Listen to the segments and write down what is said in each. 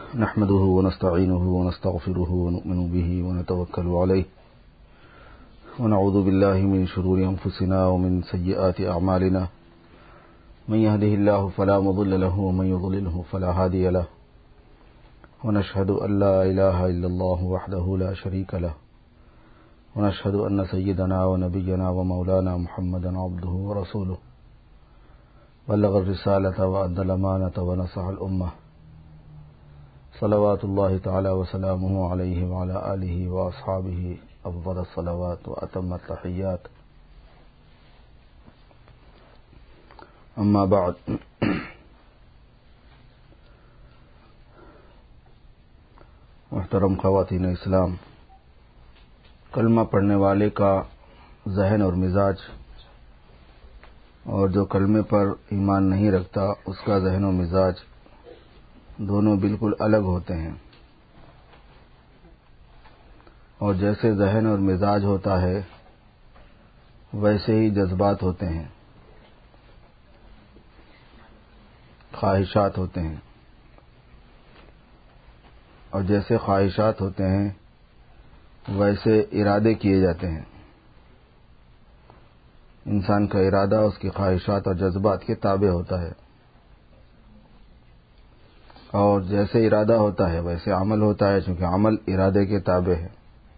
نحمده ونستعينه ونستغفره ونؤمن به ونتوكل عليه ونعوذ بالله من شرور أنفسنا ومن سيئات أعمالنا من يهده الله فلا مضل له ومن يضلله فلا هادي له ونشهد أن لا إله إلا الله وحده لا شريك له ونشهد أن سيدنا ونبينا ومولانا محمدا عبده ورسوله بلغ الرسالة وأدى الأمانة ونصح الأمة صلوات الله تعالى وسلامه عليه وعلى آله وأصحابه أفضل الصلوات وأتم التحيات أما بعد محترم خواتین اسلام، کلمہ پڑھنے والے کا ذہن اور مزاج اور جو کلمے پر ایمان نہیں رکھتا اس کا ذہن و مزاج دونوں بالکل الگ ہوتے ہیں، اور جیسے ذہن اور مزاج ہوتا ہے ویسے ہی جذبات ہوتے ہیں، خواہشات ہوتے ہیں، اور جیسے خواہشات ہوتے ہیں ویسے ارادے کیے جاتے ہیں۔ انسان کا ارادہ اس کی خواہشات اور جذبات کے تابع ہوتا ہے، اور جیسے ارادہ ہوتا ہے ویسے عمل ہوتا ہے، چونکہ عمل ارادے کے تابع ہے۔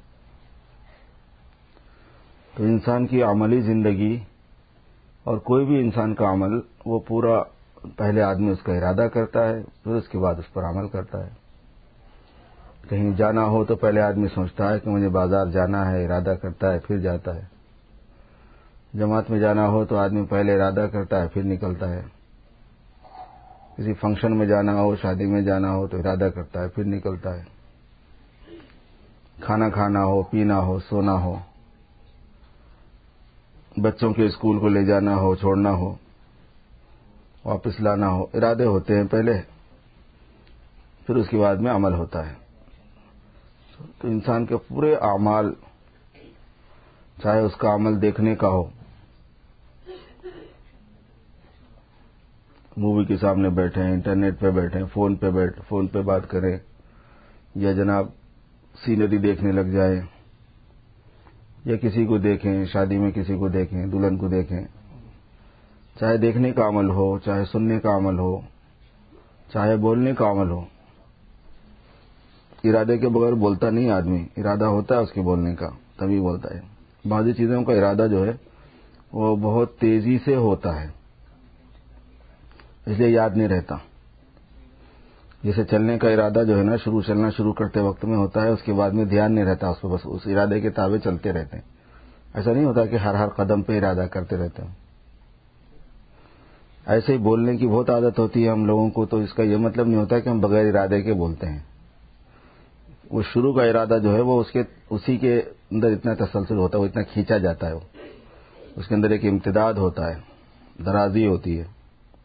تو انسان کی عملی زندگی اور کوئی بھی انسان کا عمل، وہ پورا پہلے آدمی اس کا ارادہ کرتا ہے، پھر اس کے بعد اس پر عمل کرتا ہے۔ کہیں جانا ہو تو پہلے آدمی سوچتا ہے کہ مجھے بازار جانا ہے، ارادہ کرتا ہے، پھر جاتا ہے۔ جماعت میں جانا ہو تو آدمی پہلے ارادہ کرتا ہے، پھر نکلتا ہے۔ کسی فنکشن میں جانا ہو، شادی میں جانا ہو تو ارادہ کرتا ہے، پھر نکلتا ہے۔ کھانا کھانا ہو، پینا ہو، سونا ہو، بچوں کے اسکول کو لے جانا ہو، چھوڑنا ہو، واپس لانا ہو، ارادے ہوتے ہیں پہلے، پھر اس کے بعد میں عمل ہوتا ہے۔ تو انسان کے پورے اعمال، چاہے اس کا عمل دیکھنے کا ہو، مووی کے سامنے بیٹھے ہیں، انٹرنیٹ پہ بیٹھے ہیں، فون پہ بات کریں، یا جناب سینری دیکھنے لگ جائیں، یا کسی کو دیکھیں، شادی میں کسی کو دیکھیں، دلہن کو دیکھیں، چاہے دیکھنے کا عمل ہو، چاہے سننے کا عمل ہو، چاہے بولنے کا عمل ہو، ارادے کے بغیر بولتا نہیں آدمی، ارادہ ہوتا ہے اس کے بولنے کا تبھی بولتا ہے۔ بعضی چیزوں کا ارادہ جو ہے وہ بہت تیزی سے ہوتا ہے، اس لیے یاد نہیں رہتا۔ جیسے چلنے کا ارادہ جو ہے نا، چلنا شروع کرتے وقت میں ہوتا ہے، اس کے بعد میں دھیان نہیں رہتا اس پہ، بس اس ارادے کے تابع چلتے رہتے ہیں۔ ایسا نہیں ہوتا کہ ہر قدم پہ ارادہ کرتے رہتے ہیں۔ ایسے ہی بولنے کی بہت عادت ہوتی ہے ہم لوگوں کو، تو اس کا یہ مطلب نہیں ہوتا کہ ہم بغیر ارادے کے بولتے ہیں۔ وہ شروع کا ارادہ جو ہے وہ اسی کے اندر اتنا تسلسل ہوتا ہے، وہ اتنا کھینچا جاتا ہے، اس کے اندر ایک امتداد ہوتا ہے، درازی ہوتی ہے۔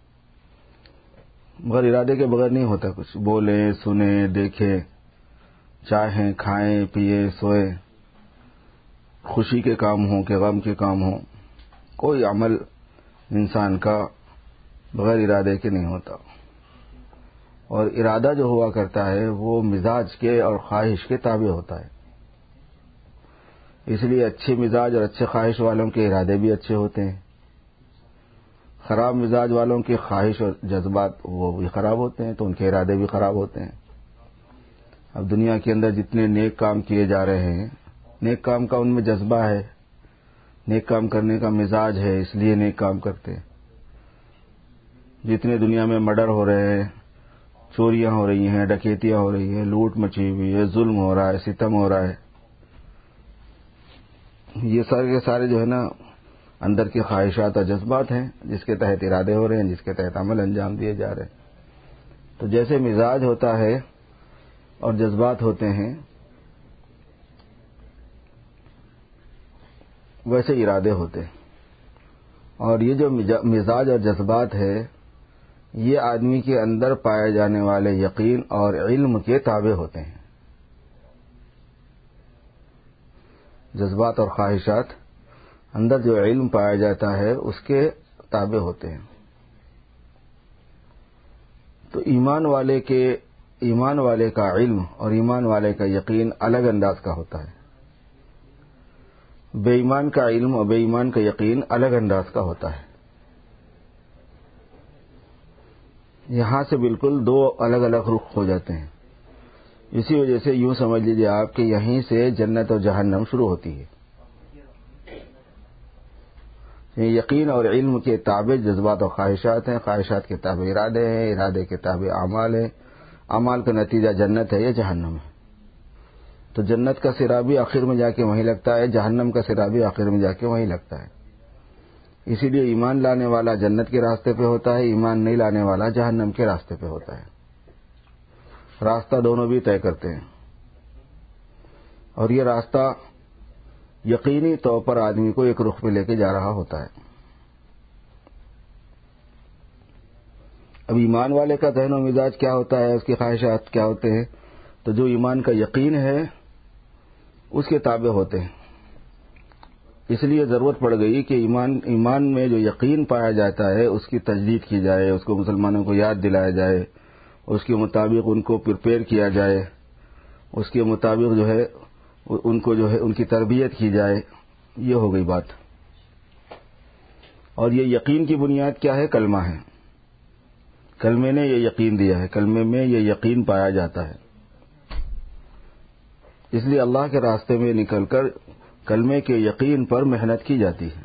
مگر ارادے کے بغیر نہیں ہوتا کچھ، بولیں، سنیں، دیکھیں، چاہیں، کھائیں، پیئیں، سوئیں، خوشی کے کام ہوں کہ غم کے کام ہوں، کوئی عمل انسان کا بغیر ارادے کے نہیں ہوتا۔ اور ارادہ جو ہوا کرتا ہے وہ مزاج کے اور خواہش کے تابع ہوتا ہے، اس لیے اچھے مزاج اور اچھے خواہش والوں کے ارادے بھی اچھے ہوتے ہیں، خراب مزاج والوں کے خواہش اور جذبات وہ بھی خراب ہوتے ہیں، تو ان کے ارادے بھی خراب ہوتے ہیں۔ اب دنیا کے اندر جتنے نیک کام کیے جا رہے ہیں، نیک کام کا ان میں جذبہ ہے، نیک کام کرنے کا مزاج ہے، اس لیے نیک کام کرتے ہیں۔ جتنے دنیا میں مرڈر ہو رہے ہیں، چوریاں ہو رہی ہیں، ڈکیتیاں ہو رہی ہیں، لوٹ مچی ہوئی ہے، ظلم ہو رہا ہے، ستم ہو رہا ہے، یہ سارے کے سارے جو ہے نا اندر کی خواہشات اور جذبات ہیں، جس کے تحت ارادے ہو رہے ہیں، جس کے تحت عمل انجام دیے جا رہے ہیں۔ تو جیسے مزاج ہوتا ہے اور جذبات ہوتے ہیں، ویسے ارادے ہوتے ہیں۔ اور یہ جو مزاج اور جذبات ہے، یہ آدمی کے اندر پائے جانے والے یقین اور علم کے تابع ہوتے ہیں۔ جذبات اور خواہشات اندر جو علم پایا جاتا ہے اس کے تابع ہوتے ہیں۔ تو ایمان والے کے ایمان والے کا علم اور ایمان والے کا یقین الگ انداز کا ہوتا ہے، بے ایمان کا علم اور بے ایمان کا یقین الگ انداز کا ہوتا ہے۔ یہاں سے بالکل دو الگ الگ رخ ہو جاتے ہیں۔ اسی وجہ سے یوں سمجھ لیجیے آپ کہ یہیں سے جنت اور جہنم شروع ہوتی ہے۔ یقین اور علم کے تابع جذبات اور خواہشات ہیں، خواہشات کے تابع ارادے ہیں، ارادے کے تابع اعمال ہیں، اعمال کا نتیجہ جنت ہے یا جہنم ہے۔ تو جنت کا سرا بھی آخر میں جا کے وہیں لگتا ہے، جہنم کا سرا بھی آخر میں جا کے وہیں لگتا ہے۔ اسی لیے ایمان لانے والا جنت کے راستے پہ ہوتا ہے، ایمان نہیں لانے والا جہنم کے راستے پہ ہوتا ہے۔ راستہ دونوں بھی طے کرتے ہیں، اور یہ راستہ یقینی طور پر آدمی کو ایک رخ پہ لے کے جا رہا ہوتا ہے۔ اب ایمان والے کا ذہن و مزاج کیا ہوتا ہے، اس کی خواہشات کیا ہوتے ہیں، تو جو ایمان کا یقین ہے اس کے تابع ہوتے ہیں۔ اس لیے ضرورت پڑ گئی کہ ایمان میں جو یقین پایا جاتا ہے اس کی تجدید کی جائے، اس کو مسلمانوں کو یاد دلایا جائے، اس کے مطابق ان کو پریپیئر کیا جائے، اس کے مطابق جو ہے ان کو جو ہے ان کی تربیت کی جائے۔ یہ ہو گئی بات۔ اور یہ یقین کی بنیاد کیا ہے؟ کلمہ ہے۔ کلمے نے یہ یقین دیا ہے، کلمے میں یہ یقین پایا جاتا ہے۔ اس لیے اللہ کے راستے میں نکل کر کلمے کے یقین پر محنت کی جاتی ہے،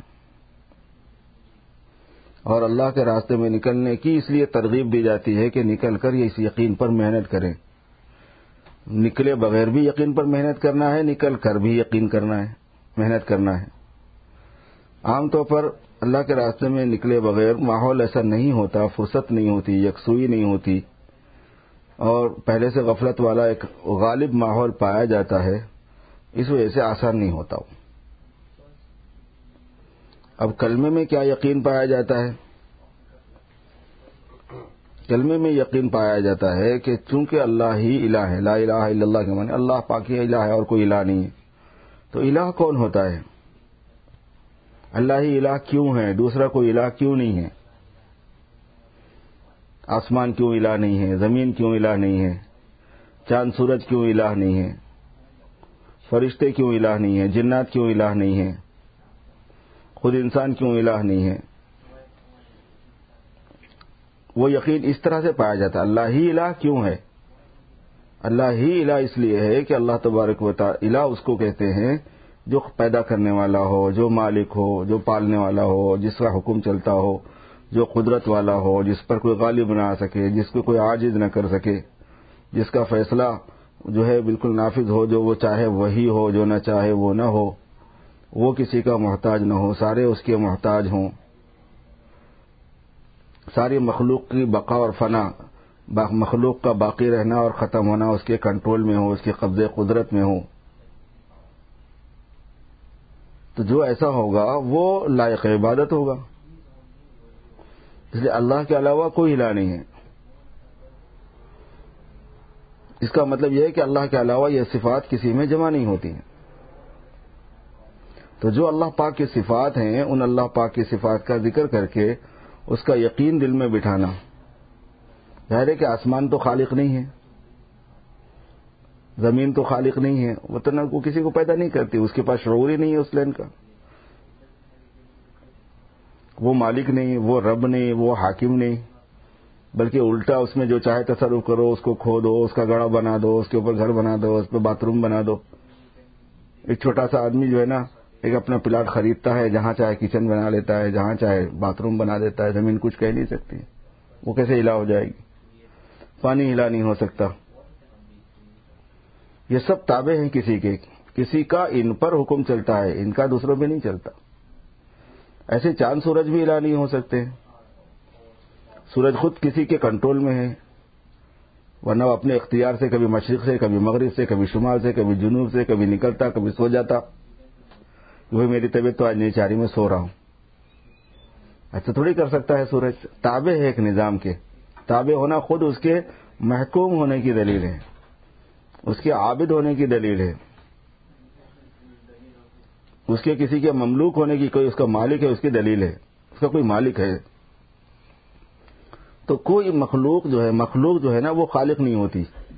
اور اللہ کے راستے میں نکلنے کی اس لیے ترغیب دی جاتی ہے کہ نکل کر یہ اس یقین پر محنت کریں۔ نکلے بغیر بھی یقین پر محنت کرنا ہے، نکل کر بھی یقین کرنا ہے، محنت کرنا ہے۔ عام طور پر اللہ کے راستے میں نکلے بغیر ماحول ایسا نہیں ہوتا، فرصت نہیں ہوتی، یکسوئی نہیں ہوتی، اور پہلے سے غفلت والا ایک غالب ماحول پایا جاتا ہے، اس وجہ سے آسان نہیں ہوتا۔ اب کلمے میں کیا یقین پایا جاتا ہے؟ کلمے میں یقین پایا جاتا ہے کہ چونکہ اللہ ہی الہ ہے، لا الہ الا اللہ کے معنی اللہ پاک ہی الہ ہے اور کوئی الہ نہیں ہے۔ تو الہ کون ہوتا ہے؟ اللہ ہی الہ کیوں ہے؟ دوسرا کوئی الہ کیوں نہیں ہے؟ آسمان کیوں الہ نہیں ہے؟ زمین کیوں الہ نہیں ہے؟ چاند سورج کیوں الہ نہیں ہے؟ فرشتے کیوں الہ نہیں ہیں؟ جنات کیوں الہ نہیں ہیں؟ خود انسان کیوں الہ نہیں ہے؟ وہ یقین اس طرح سے پایا جاتا ہے۔ اللہ ہی الہ کیوں ہے؟ اللہ ہی الہ اس لیے ہے کہ اللہ تبارک و تعالی الہ اس کو کہتے ہیں جو پیدا کرنے والا ہو، جو مالک ہو، جو پالنے والا ہو، جس کا حکم چلتا ہو، جو قدرت والا ہو، جس پر کوئی غالب نہ آ سکے، جس کو کوئی عاجز نہ کر سکے، جس کا فیصلہ جو ہے بالکل نافذ ہو، جو وہ چاہے وہی ہو، جو نہ چاہے وہ نہ ہو، وہ کسی کا محتاج نہ ہو، سارے اس کے محتاج ہوں، ساری مخلوق کی بقا اور فنا، مخلوق کا باقی رہنا اور ختم ہونا اس کے کنٹرول میں ہو، اس کے قبضے قدرت میں ہو۔ تو جو ایسا ہوگا وہ لائق عبادت ہوگا۔ اس لیے اللہ کے علاوہ کوئی الہ نہیں ہے۔ اس کا مطلب یہ ہے کہ اللہ کے علاوہ یہ صفات کسی میں جمع نہیں ہوتی ہیں۔ تو جو اللہ پاک کی صفات ہیں، ان اللہ پاک کی صفات کا ذکر کر کے اس کا یقین دل میں بٹھانا۔ ظاہر ہے کہ آسمان تو خالق نہیں ہے، زمین تو خالق نہیں ہے، وہ تو نہ کو کسی کو پیدا نہیں کرتی، اس کے پاس شعور ہی نہیں ہے اس لین کا، وہ مالک نہیں، وہ رب نہیں، وہ حاکم نہیں، بلکہ الٹا اس میں جو چاہے تصرف کرو، اس کو کھو دو، اس کا گڑھا بنا دو، اس کے اوپر گھر بنا دو، اس پہ باتھ روم بنا دو۔ ایک چھوٹا سا آدمی جو ہے نا ایک اپنا پلاٹ خریدتا ہے، جہاں چاہے کچن بنا لیتا ہے، جہاں چاہے باتھ روم بنا دیتا ہے، زمین کچھ کہہ نہیں سکتی، وہ کیسے الہ ہو جائے گی؟ پانی الہ نہیں ہو سکتا۔ یہ سب تابع ہیں کسی کے، کسی کا ان پر حکم چلتا ہے، ان کا دوسروں پہ نہیں چلتا۔ ایسے چاند سورج بھی الہ نہیں ہو سکتے، سورج خود کسی کے کنٹرول میں ہے، ورنہ وہ اپنے اختیار سے کبھی مشرق سے، کبھی مغرب سے، کبھی شمال سے، کبھی جنوب سے، کبھی نکلتا، کبھی سو جاتا۔ وہ میری طبیعت تو آج نہیں چاہ رہی، میں سو رہا ہوں، ایسا تھوڑی کر سکتا ہے سورج۔ تابع ہے ایک نظام کے، تابع ہونا خود اس کے محکوم ہونے کی دلیل ہے، اس کے عابد ہونے کی دلیل ہے، اس کے کسی کے مملوک ہونے کی، کوئی اس کا مالک ہے اس کی دلیل ہے، اس کا کوئی مالک ہے۔ تو کوئی مخلوق جو ہے نا وہ خالق نہیں ہوتی،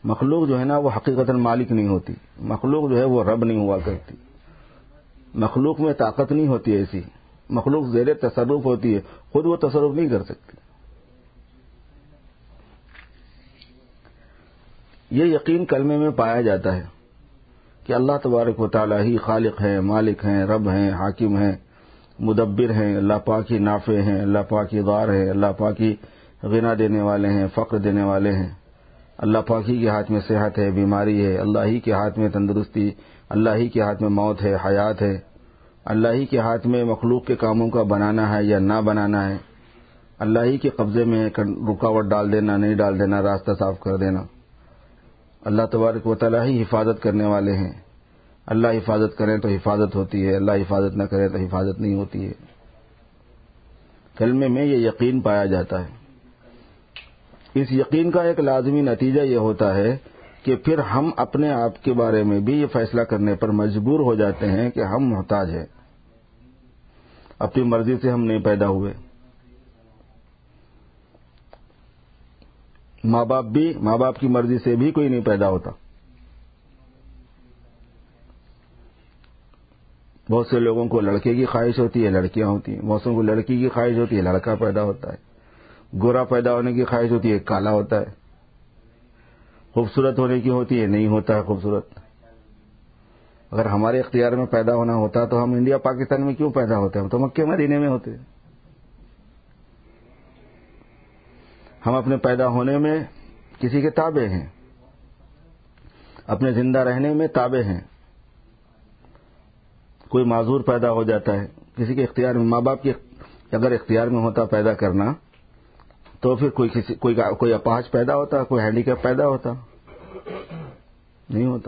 مخلوق جو ہے نا وہ حقیقتاً مالک نہیں ہوتی، مخلوق جو ہے وہ رب نہیں ہوا کرتی، مخلوق میں طاقت نہیں ہوتی ایسی، مخلوق زیر تصرف ہوتی ہے، خود وہ تصرف نہیں کر سکتی۔ یہ یقین کلمے میں پایا جاتا ہے کہ اللہ تبارک و تعالیٰ ہی خالق ہیں، مالک ہیں، رب ہیں، حاکم ہیں، مدبر ہیں، اللہ پاک ہی نافع ہیں، اللہ پاک ہی ضار ہیں، اللہ پاک ہی غنا دینے والے ہیں، فقر دینے والے ہیں، اللہ پاک ہی کے ہاتھ میں صحت ہے، بیماری ہے، اللہ ہی کے ہاتھ میں تندرستی، اللہ ہی کے ہاتھ میں موت ہے، حیات ہے، اللہ ہی کے ہاتھ میں مخلوق کے کاموں کا بنانا ہے یا نہ بنانا ہے، اللہ ہی کے قبضے میں رکاوٹ ڈال دینا، نہیں ڈال دینا، راستہ صاف کر دینا۔ اللہ تبارک و تعالیٰ ہی حفاظت کرنے والے ہیں، اللہ حفاظت کریں تو حفاظت ہوتی ہے، اللہ حفاظت نہ کرے تو حفاظت نہیں ہوتی ہے۔ کلمے میں یہ یقین پایا جاتا ہے۔ اس یقین کا ایک لازمی نتیجہ یہ ہوتا ہے کہ پھر ہم اپنے آپ کے بارے میں بھی یہ فیصلہ کرنے پر مجبور ہو جاتے ہیں کہ ہم محتاج ہیں، اپنی مرضی سے ہم نہیں پیدا ہوئے۔ ماں باپ کی مرضی سے بھی کوئی نہیں پیدا ہوتا۔ بہت سے لوگوں کو لڑکے کی خواہش ہوتی ہے، لڑکیاں ہوتی ہیں، بہت سے کو لڑکی کی خواہش ہوتی ہے، لڑکا پیدا ہوتا ہے، گورا پیدا ہونے کی خواہش ہوتی ہے، کالا ہوتا ہے، خوبصورت ہونے کی ہوتی ہے، نہیں ہوتا ہے خوبصورت۔ اگر ہمارے اختیار میں پیدا ہونا ہوتا تو ہم انڈیا پاکستان میں کیوں پیدا ہوتے ہیں؟ تو مکے مدینے میں ہوتے۔ ہم اپنے پیدا ہونے میں کسی کے تابع ہیں، اپنے زندہ رہنے میں تابع ہیں۔ کوئی معذور پیدا ہو جاتا ہے کسی کے اختیار میں، ماں باپ کے اگر اختیار میں ہوتا پیدا کرنا تو پھر کوئی اپاہج پیدا ہوتا، کوئی ہینڈی کیپ پیدا ہوتا؟ نہیں ہوتا۔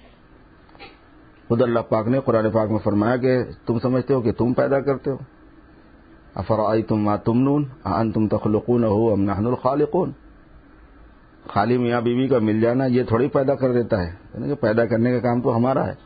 خود اللہ پاک نے قرآن پاک میں فرمایا کہ تم سمجھتے ہو کہ تم پیدا کرتے ہو، افرأیتم ما تمنون اانتم تخلقونہ ام نحن الخالقون۔ خالی میاں بیوی کا مل جانا یہ تھوڑی پیدا کر دیتا ہے، یعنی کہ پیدا کرنے کا کام تو ہمارا ہے۔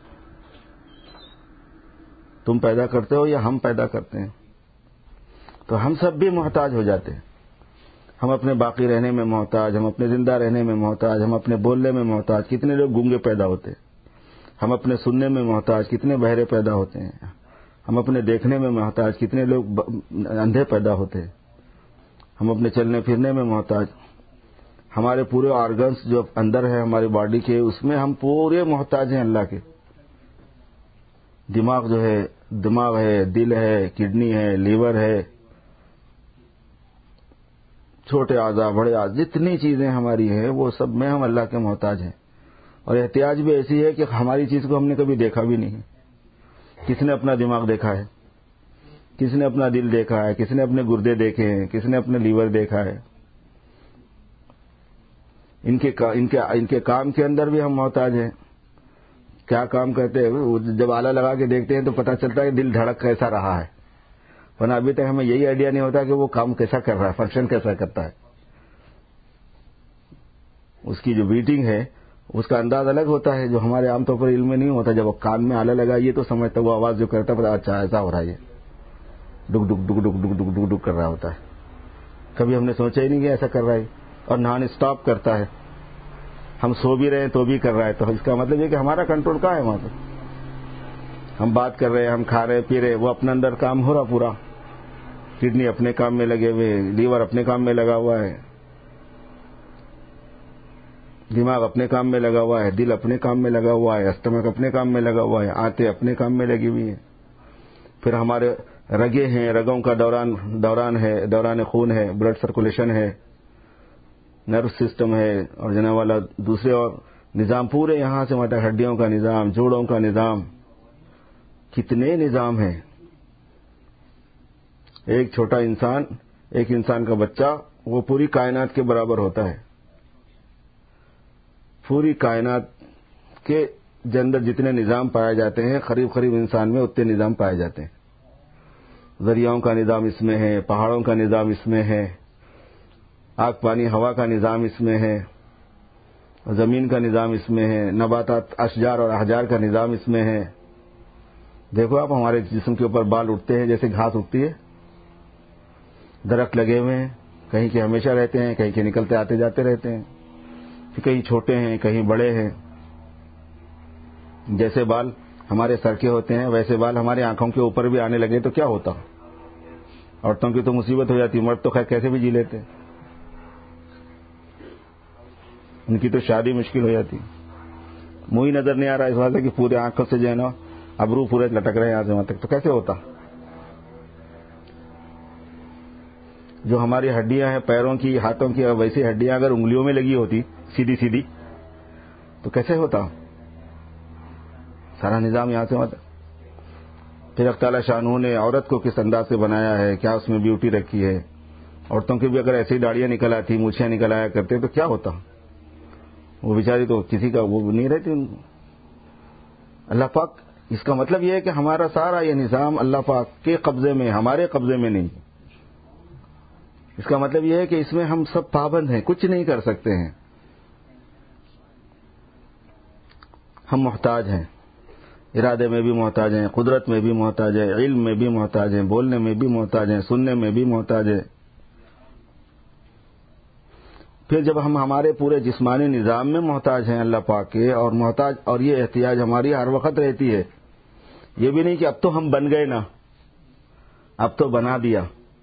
تم پیدا کرتے ہو یا ہم پیدا کرتے ہیں؟ تو ہم سب بھی محتاج ہو جاتے ہیں۔ ہم اپنے باقی رہنے میں محتاج، ہم اپنے زندہ رہنے میں محتاج، ہم اپنے بولنے میں محتاج، کتنے لوگ گونگے پیدا ہوتے ہیں۔ ہم اپنے سننے میں محتاج، کتنے بہرے پیدا ہوتے ہیں۔ ہم اپنے دیکھنے میں محتاج، کتنے لوگ اندھے پیدا ہوتے ہیں۔ ہم اپنے چلنے پھرنے میں محتاج، ہمارے پورے آرگنز جو اندر ہے ہماری باڈی کے، اس میں ہم پورے محتاج ہیں اللہ کے۔ دماغ جو ہے، دماغ ہے، دل ہے، کڈنی ہے، لیور ہے، چھوٹے اعضاء، بڑے اعضاء، جتنی چیزیں ہماری ہیں وہ سب میں ہم اللہ کے محتاج ہیں۔ اور احتیاج بھی ایسی ہے کہ ہماری چیز کو ہم نے کبھی دیکھا بھی نہیں۔ کس نے اپنا دماغ دیکھا ہے؟ کس نے اپنا دل دیکھا ہے؟ کس نے اپنے گردے دیکھے ہیں؟ کس نے اپنے لیور دیکھا ہے؟ ان کے کام کے اندر بھی ہم محتاج ہیں۔ کیا کام کرتے ہیں؟ جب آلہ لگا کے دیکھتے ہیں تو پتہ چلتا ہے کہ دل دھڑک کیسا رہا ہے، ورنہ ابھی تک ہمیں یہی آئیڈیا نہیں ہوتا کہ وہ کام کیسا کر رہا ہے، فنکشن کیسا کرتا ہے۔ اس کی جو بیٹنگ ہے اس کا انداز الگ ہوتا ہے جو ہمارے عام طور پر علم میں نہیں ہوتا۔ جب وہ کان میں آلہ لگائیے تو سمجھتا وہ آواز جو کرتا ہے اچھا ایسا ہو رہا ہے، یہ ڈک ڈک ڈک ڈک ڈک ڈک ڈک ڈک کر رہا ہوتا ہے۔ کبھی ہم نے سوچا ہی نہیں کہ ایسا کر رہا ہے، اور نان اسٹاپ کرتا ہے۔ ہم سو بھی رہے ہیں تو بھی کر رہا ہے، تو اس کا مطلب یہ کہ ہمارا کنٹرول کہاں ہے وہاں پہ؟ ہم بات کر رہے ہیں، ہم کھا رہے پی رہے، وہ اپنے اندر کام ہو رہا پورا، کڈنی اپنے کام میں لگے ہوئے، لیور اپنے کام میں لگا ہوا ہے، دماغ اپنے کام میں لگا ہوا ہے، دل اپنے کام میں لگا ہوا ہے، اسٹمک اپنے کام میں لگا ہوا ہے، آنتیں اپنے کام میں لگی ہوئی ہیں۔ پھر ہمارے رگیں ہیں، رگوں کا دوران ہے، دوران خون ہے، بلڈ سرکولیشن ہے، نرو سسٹم ہے، اور جناب والا دوسرے اور نظام پورے یہاں سے مطلب ہڈیوں کا نظام، جوڑوں کا نظام، کتنے نظام ہیں۔ ایک چھوٹا انسان، ایک انسان کا بچہ وہ پوری کائنات کے برابر ہوتا ہے۔ پوری کائنات کے اندر جتنے نظام پائے جاتے ہیں قریب قریب انسان میں اتنے نظام پائے جاتے ہیں۔ دریاؤں کا نظام اس میں ہے، پہاڑوں کا نظام اس میں ہے، آگ پانی ہوا کا نظام اس میں ہے، زمین کا نظام اس میں ہے، نباتات اشجار اور احجار کا نظام اس میں ہے۔ دیکھو آپ ہمارے جسم کے اوپر بال اٹھتے ہیں جیسے گھاس اٹھتی ہے، درخت لگے ہوئے ہیں، کہیں کے ہمیشہ رہتے ہیں، کہیں کے نکلتے آتے جاتے رہتے ہیں۔ کہیں چھوٹے ہیں کہیں بڑے ہیں. جیسے بال ہمارے سر کے ہوتے ہیں ویسے بال ہماری آنکھوں کے اوپر بھی آنے لگے تو کیا ہوتا؟ عورتوں کی تو مصیبت ہو جاتی, مرد تو خیر کیسے بھی جی لیتے, ان کی تو شادی مشکل ہو جاتی. منہ ہی نظر نہیں آ رہا اس وجہ سے کہ پورے آنکھوں سے جو ہے نا ابرو پورے لٹک رہے ہیں یہاں سے وہاں تک, تو کیسے ہوتا؟ جو ہماری ہڈیاں ہیں پیروں کی ہاتھوں کی, ویسی ہڈیاں اگر انگلیوں میں لگی ہوتی سیدھی سیدھی تو کیسے ہوتا؟ سارا نظام یہاں سے وہاں تک. پھر اللہ تعالیٰ شانہ نے عورت کو کس انداز سے بنایا ہے, کیا اس میں بیوٹی رکھی ہے. عورتوں کی بھی اگر ایسی داڑیاں نکل آتی, مونچھیں نکل آیا کرتے تو کیا ہوتا؟ وہ بیچاری تو کسی کا وہ نہیں رہتی. اللہ پاک, اس کا مطلب یہ ہے کہ ہمارا سارا یہ نظام اللہ پاک کے قبضے میں, ہمارے قبضے میں نہیں. اس کا مطلب یہ ہے کہ اس میں ہم سب پابند ہیں, کچھ نہیں کر سکتے ہیں. ہم محتاج ہیں, ارادے میں بھی محتاج ہیں, قدرت میں بھی محتاج ہیں, علم میں بھی محتاج ہیں, بولنے میں بھی محتاج ہیں, سننے میں بھی محتاج ہیں. پھر جب ہم ہمارے پورے جسمانی نظام میں محتاج ہیں اللہ پاک کے, اور یہ احتیاج ہماری ہر وقت رہتی ہے. یہ بھی نہیں کہ اب تو ہم بن گئے نا, اب تو بنا دیا,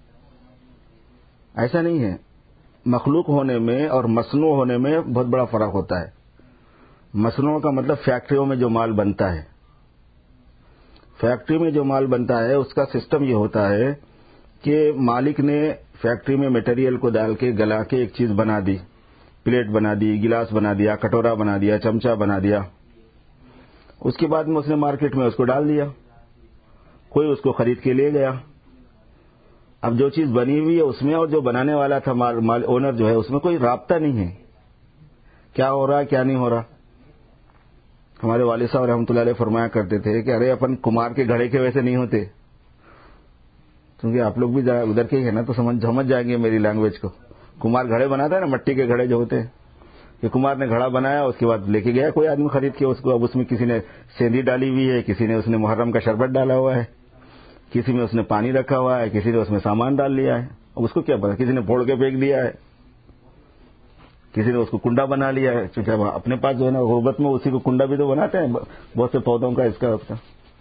ایسا نہیں ہے. مخلوق ہونے میں اور مصنوع ہونے میں بہت بڑا فرق ہوتا ہے. مصنوع کا مطلب فیکٹریوں میں جو مال بنتا ہے. فیکٹری میں جو مال بنتا ہے اس کا سسٹم یہ ہوتا ہے کہ مالک نے فیکٹری میں میٹیریل کو ڈال کے گلا کے ایک چیز بنا دی, پلیٹ بنا دی, گلاس بنا دیا, کٹورا بنا دیا, چمچا بنا دیا. اس کے بعد میں اس نے مارکیٹ میں اس کو ڈال دیا, کوئی اس کو خرید کے لے گیا. اب جو چیز بنی ہوئی ہے اس میں اور جو بنانے والا تھا اونر جو ہے اس میں کوئی رابطہ نہیں ہے, کیا ہو رہا ہے کیا نہیں ہو رہا. ہمارے والد صاحب رحمۃ اللہ علیہ فرمایا کرتے تھے کہ ارے اپن کمار کے گھڑے کے ویسے نہیں ہوتے, کیونکہ آپ لوگ بھی ادھر کے ہی ہیں نا تو سمجھ جائیں گے میری لینگویج کو. کمار گھڑے بناتا ہے نا, مٹی کے گھڑے جو ہوتے ہیں, کہ کمار نے گھڑا بنایا اس کے بعد لے کے گیا کوئی آدمی خرید کے اس کو. اب اس میں کسی نے سیندھی ڈالی ہوئی ہے, کسی نے اس نے محرم کا شربت ڈالا ہوا ہے, کسی میں اس نے پانی رکھا ہوا ہے, کسی نے اس میں سامان ڈال لیا ہے. اب اس کو کیا پتا, کسی نے پھوڑ کے پھینک دیا ہے, کسی نے اس کو کنڈا بنا لیا ہے. چونکہ اپنے پاس جو ہے نا غربت میں اسی کو کنڈا بھی تو بناتے ہیں بہت سے پودوں کا, اس کا.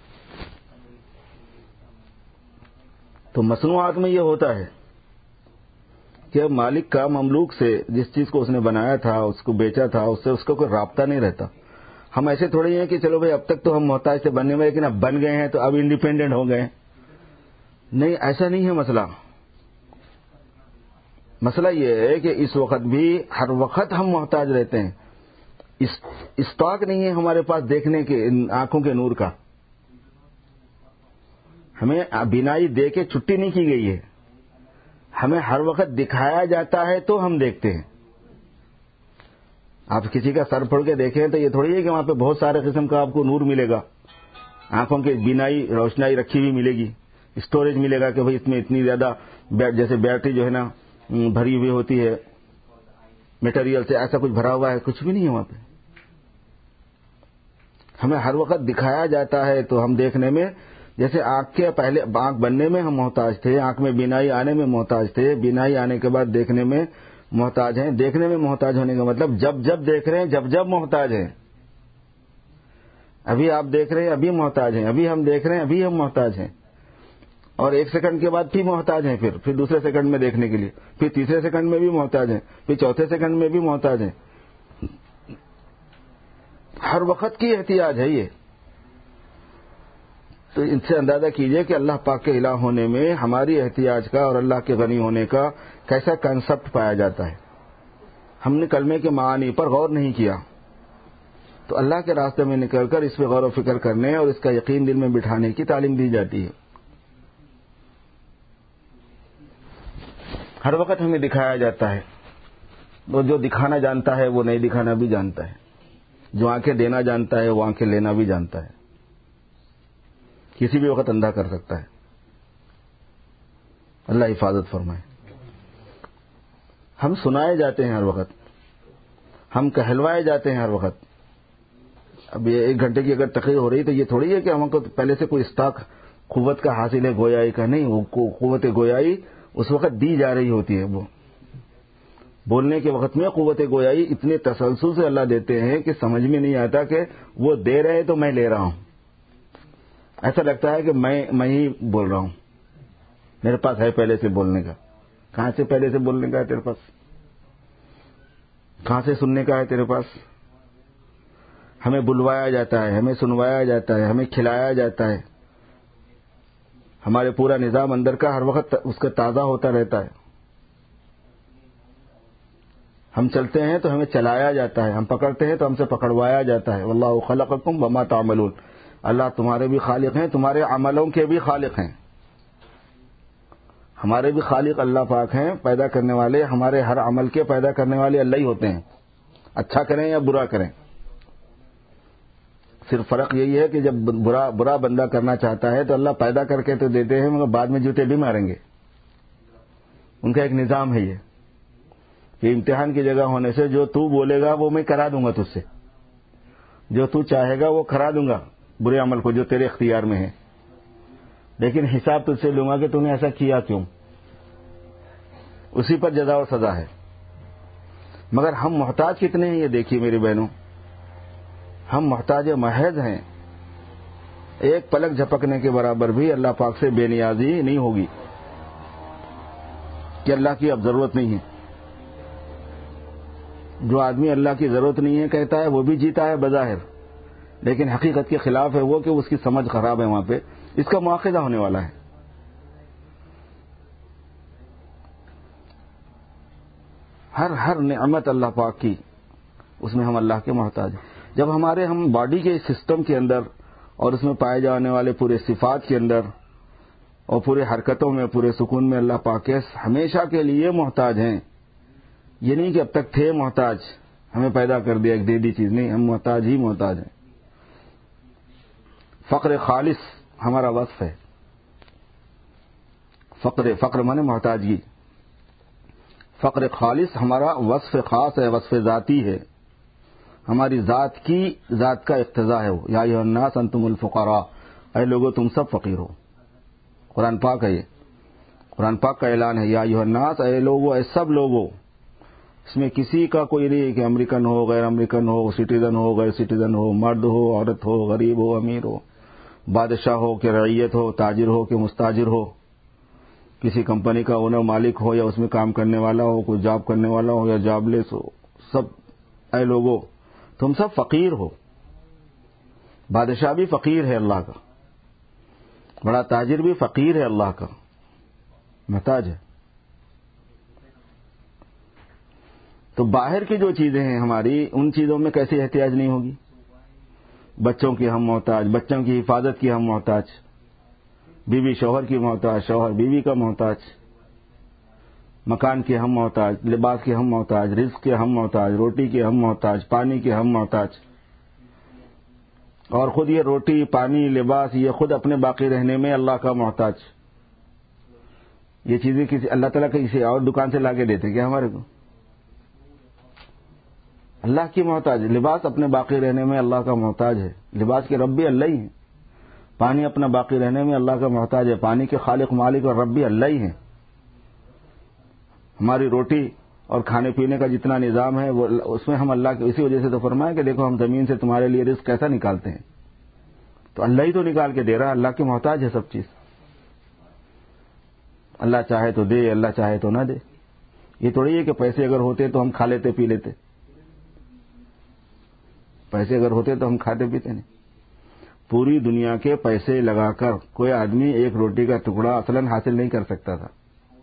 تو مصنوعات میں یہ ہوتا ہے کہ مالک کا مملوک سے جس چیز کو اس نے بنایا تھا, اس کو بیچا تھا, اس سے اس کا کوئی رابطہ نہیں رہتا. ہم ایسے تھوڑی ہیں کہ چلو بھائی اب تک تو ہم محتاج تھے بننے میں, لیکن اب بن گئے ہیں تو اب انڈیپینڈنٹ ہو گئے. نہیں, ایسا نہیں ہے مسئلہ. مسئلہ یہ ہے کہ اس وقت بھی ہر وقت ہم محتاج رہتے ہیں. اسٹاک نہیں ہے ہمارے پاس دیکھنے کے, آنکھوں کے نور کا. ہمیں بینائی دے کے چھٹی نہیں کی گئی ہے, ہمیں ہر وقت دکھایا جاتا ہے تو ہم دیکھتے ہیں. آپ کسی کا سر پھوڑ کے دیکھیں تو یہ تھوڑی ہے کہ وہاں پہ بہت سارے قسم کا آپ کو نور ملے گا, آنکھوں کی بینائی روشنائی رکھی ہوئی ملے گی, اسٹوریج ملے گا کہ بھئی اس میں اتنی زیادہ جیسے بیٹری جو ہے نا بھری ہوئی ہوتی ہے میٹیریل سے, ایسا کچھ بھرا ہوا ہے, کچھ بھی نہیں ہے وہاں پہ. ہمیں ہر وقت دکھایا جاتا ہے تو ہم دیکھنے میں, جیسے آنکھ کے پہلے آنکھ بننے میں ہم محتاج تھے, آنکھ میں بینائی آنے میں محتاج تھے, بینائی آنے کے بعد دیکھنے میں محتاج ہیں. دیکھنے میں محتاج ہونے کا مطلب جب دیکھ رہے ہیں, جب محتاج ہیں. ابھی آپ دیکھ رہے ہیں ابھی محتاج ہیں, ابھی ہم دیکھ رہے ہیں ابھی ہم محتاج ہیں, اور ایک سیکنڈ کے بعد پھر محتاج ہیں, پھر دوسرے سیکنڈ میں دیکھنے کے لیے, پھر تیسرے سیکنڈ میں بھی محتاج ہیں, پھر چوتھے سیکنڈ میں بھی محتاج ہیں. ہر وقت کی احتیاج ہے یہ. تو ان سے اندازہ کیجئے کہ اللہ پاک کے الہ ہونے میں ہماری احتیاج کا اور اللہ کے غنی ہونے کا کیسا کنسپٹ پایا جاتا ہے. ہم نے کلمے کے معانی پر غور نہیں کیا, تو اللہ کے راستے میں نکل کر اس پہ غور و فکر کرنے اور اس کا یقین دل میں بٹھانے کی تعلیم دی جاتی ہے. ہر وقت ہمیں دکھایا جاتا ہے, تو جو دکھانا جانتا ہے وہ نہیں دکھانا بھی جانتا ہے, جو آنکھیں دینا جانتا ہے وہ آنکھیں لینا بھی جانتا ہے. کسی بھی وقت اندھا کر سکتا ہے. اللہ حفاظت فرمائے. ہم سنائے جاتے ہیں ہر وقت, ہم کہلوائے جاتے ہیں ہر وقت. اب یہ 1 گھنٹے کی اگر تقریر ہو رہی تو یہ تھوڑی ہے کہ ہم کو پہلے سے کوئی اسٹاک قوت کا حاصل ہے گویائی کا, نہیں. وہ قوت گویائی اس وقت دی جا رہی ہوتی ہے, وہ بولنے کے وقت میں قوت گویائی اتنے تسلسل سے اللہ دیتے ہیں کہ سمجھ میں نہیں آتا کہ وہ دے رہے تو میں لے رہا ہوں. ایسا لگتا ہے کہ میں ہی بول رہا ہوں. میرے پاس ہے پہلے سے بولنے کا. کہاں سے پہلے سے بولنے کا ہے تیرے پاس؟ کہاں سے سننے کا ہے تیرے پاس؟ ہمیں بلوایا جاتا ہے, ہمیں سنوایا جاتا ہے, ہمیں کھلایا جاتا ہے. ہمارے پورا نظام اندر کا ہر وقت اس کا تازہ ہوتا رہتا ہے. ہم چلتے ہیں تو ہمیں چلایا جاتا ہے, ہم پکڑتے ہیں تو ہم سے پکڑوایا جاتا ہے. واللہ خلقکم وما تعملون. اللہ تمہارے بھی خالق ہیں, تمہارے عملوں کے بھی خالق ہیں. ہمارے بھی خالق اللہ پاک ہیں, پیدا کرنے والے. ہمارے ہر عمل کے پیدا کرنے والے اللہ ہی ہوتے ہیں, اچھا کریں یا برا کریں. صرف فرق یہی ہے کہ جب برا بندہ کرنا چاہتا ہے تو اللہ پیدا کر کے تو دیتے ہیں, مگر بعد میں جوتے بھی ماریں گے. ان کا ایک نظام ہے یہ کہ امتحان کی جگہ ہونے سے جو تو بولے گا وہ میں کرا دوں گا تجھ سے, جو تو چاہے گا وہ کرا دوں گا برے عمل کو جو تیرے اختیار میں ہے, لیکن حساب تجھ سے لوں گا کہ تو نے ایسا کیا کیوں. اسی پر جزا و سزا ہے. مگر ہم محتاج کتنے ہیں یہ دیکھیے میری بہنوں, ہم محتاج محض ہیں. ایک پلک جھپکنے کے برابر بھی اللہ پاک سے بے نیازی نہیں ہوگی کہ اللہ کی اب ضرورت نہیں ہے. جو آدمی اللہ کی ضرورت نہیں ہے کہتا ہے وہ بھی جیتا ہے بظاہر, لیکن حقیقت کے خلاف ہے وہ کہ اس کی سمجھ خراب ہے. وہاں پہ اس کا مواخذہ ہونے والا ہے. ہر نعمت اللہ پاک کی, اس میں ہم اللہ کے محتاج ہیں. جب ہم باڈی کے سسٹم کے اندر اور اس میں پائے جانے والے پورے صفات کے اندر اور پورے حرکتوں میں پورے سکون میں اللہ پاک کے ہمیشہ کے لیے محتاج ہیں. یہ نہیں کہ اب تک تھے محتاج, ہمیں پیدا کر دیا ایک دے دی چیز, نہیں, ہم محتاج ہی محتاج ہیں. فقر خالص ہمارا وصف ہے. فقر مانے محتاجگی. فقر خالص ہمارا وصف خاص ہے, وصف ذاتی ہے. ہماری ذات کا اقتضاء ہے وہ. یا ایھا الناس انتم الفقراء, اے لوگو تم سب فقیر ہو. قرآن پاک ہے یہ, قرآن پاک کا اعلان ہے. یا ایھا الناس, اے لوگو, اے سب لوگو. اس میں کسی کا کوئی نہیں کہ امریکن ہو, غیر امریکن ہو, سٹیزن ہو, غیر سٹیزن ہو, مرد ہو, عورت ہو, غریب ہو, امیر ہو, بادشاہ ہو کہ رعیت ہو, تاجر ہو کہ مستاجر ہو, کسی کمپنی کا اونر مالک ہو یا اس میں کام کرنے والا ہو, کوئی جاب کرنے والا ہو یا جاب لیس ہو, سب اے لوگو تم سب فقیر ہو. بادشاہ بھی فقیر ہے اللہ کا, بڑا تاجر بھی فقیر ہے اللہ کا, محتاج ہے. تو باہر کی جو چیزیں ہیں ہماری, ان چیزوں میں کیسے احتیاج نہیں ہوگی. بچوں کی ہم محتاج, بچوں کی حفاظت کی ہم محتاج, بیوی شوہر کی محتاج, شوہر بیوی کا محتاج, مکان کے ہم محتاج, لباس کے ہم محتاج, رزق کے ہم محتاج, روٹی کے ہم محتاج, پانی کے ہم محتاج. اور خود یہ روٹی, پانی, لباس یہ خود اپنے باقی رہنے میں اللہ کا محتاج. یہ چیزیں کسی اللہ تعالیٰ کسی اور دکان سے لا کے دیتے کیا ہمارے کو؟ اللہ کی محتاج. لباس اپنے باقی رہنے میں اللہ کا محتاج ہے. لباس کے رب بھی اللہ ہی ہیں. پانی اپنا باقی رہنے میں اللہ کا محتاج ہے. پانی کے خالق مالک اور رب بھی اللہ ہی ہیں. ہماری روٹی اور کھانے پینے کا جتنا نظام ہے وہ اس میں ہم اللہ کے, اسی وجہ سے تو فرمایا کہ دیکھو ہم زمین سے تمہارے لیے رزق کیسا نکالتے ہیں, تو اللہ ہی تو نکال کے دے رہا ہے. اللہ کے محتاج ہے سب چیز. اللہ چاہے تو دے, اللہ چاہے تو نہ دے. یہ تھوڑی ہے کہ پیسے اگر ہوتے تو ہم کھا لیتے پی لیتے. پیسے اگر ہوتے تو ہم کھاتے پیتے نہیں. پوری دنیا کے پیسے لگا کر کوئی آدمی ایک روٹی کا ٹکڑا اصلاً حاصل نہیں کر سکتا تھا.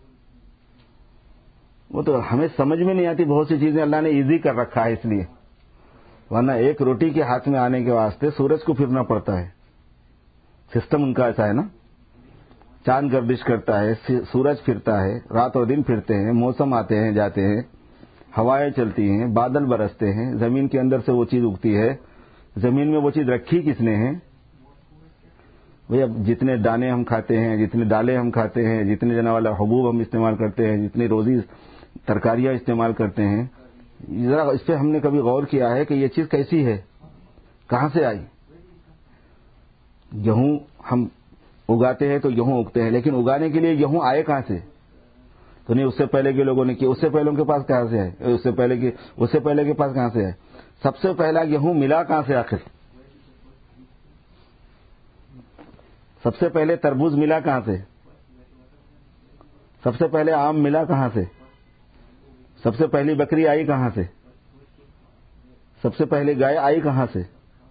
وہ تو ہمیں سمجھ میں نہیں آتی بہت سی چیزیں اللہ نے ایزی کر رکھا ہے اس لیے, ورنہ ایک روٹی کے ہاتھ میں آنے کے واسطے سورج کو پھرنا پڑتا ہے. سسٹم ان کا ایسا ہے نا, چاند گردش کرتا ہے, سورج پھرتا ہے, رات اور دن پھرتے ہیں, موسم آتے ہیں جاتے ہیں, ہوائیں چلتی ہیں, بادل برستے ہیں, زمین کے اندر سے وہ چیز اگتی ہے. زمین میں وہ چیز رکھی کس نے ہے بھئی؟ اب جتنے دانے ہم کھاتے ہیں, جتنے ڈالیں ہم کھاتے ہیں, جتنے جنا والا حبوب ہم استعمال کرتے ہیں, جتنی روزی ترکاریاں استعمال کرتے ہیں, ذرا اس پہ ہم نے کبھی غور کیا ہے کہ یہ چیز کیسی ہے, کہاں سے آئی؟ گیہوں ہم اگاتے ہیں تو گیہوں اگتے ہیں, لیکن اگانے کے لیے گیہوں آئے کہاں سے؟ تو نہیں اس سے پہلے کے لوگوں نے کیا، اس سے پہلے کے پاس کہاں سے آئے، اس سے پہلے کے پاس کہاں سے آئے؟ سب سے پہلا گیہوں ملا کہاں سے آخر؟ سب سے پہلے تربوز ملا کہاں سے؟ سب سے پہلے آم ملا کہاں سے؟ سب سے پہلی بکری آئی کہاں سے؟ سب سے پہلی گائے آئی کہاں سے؟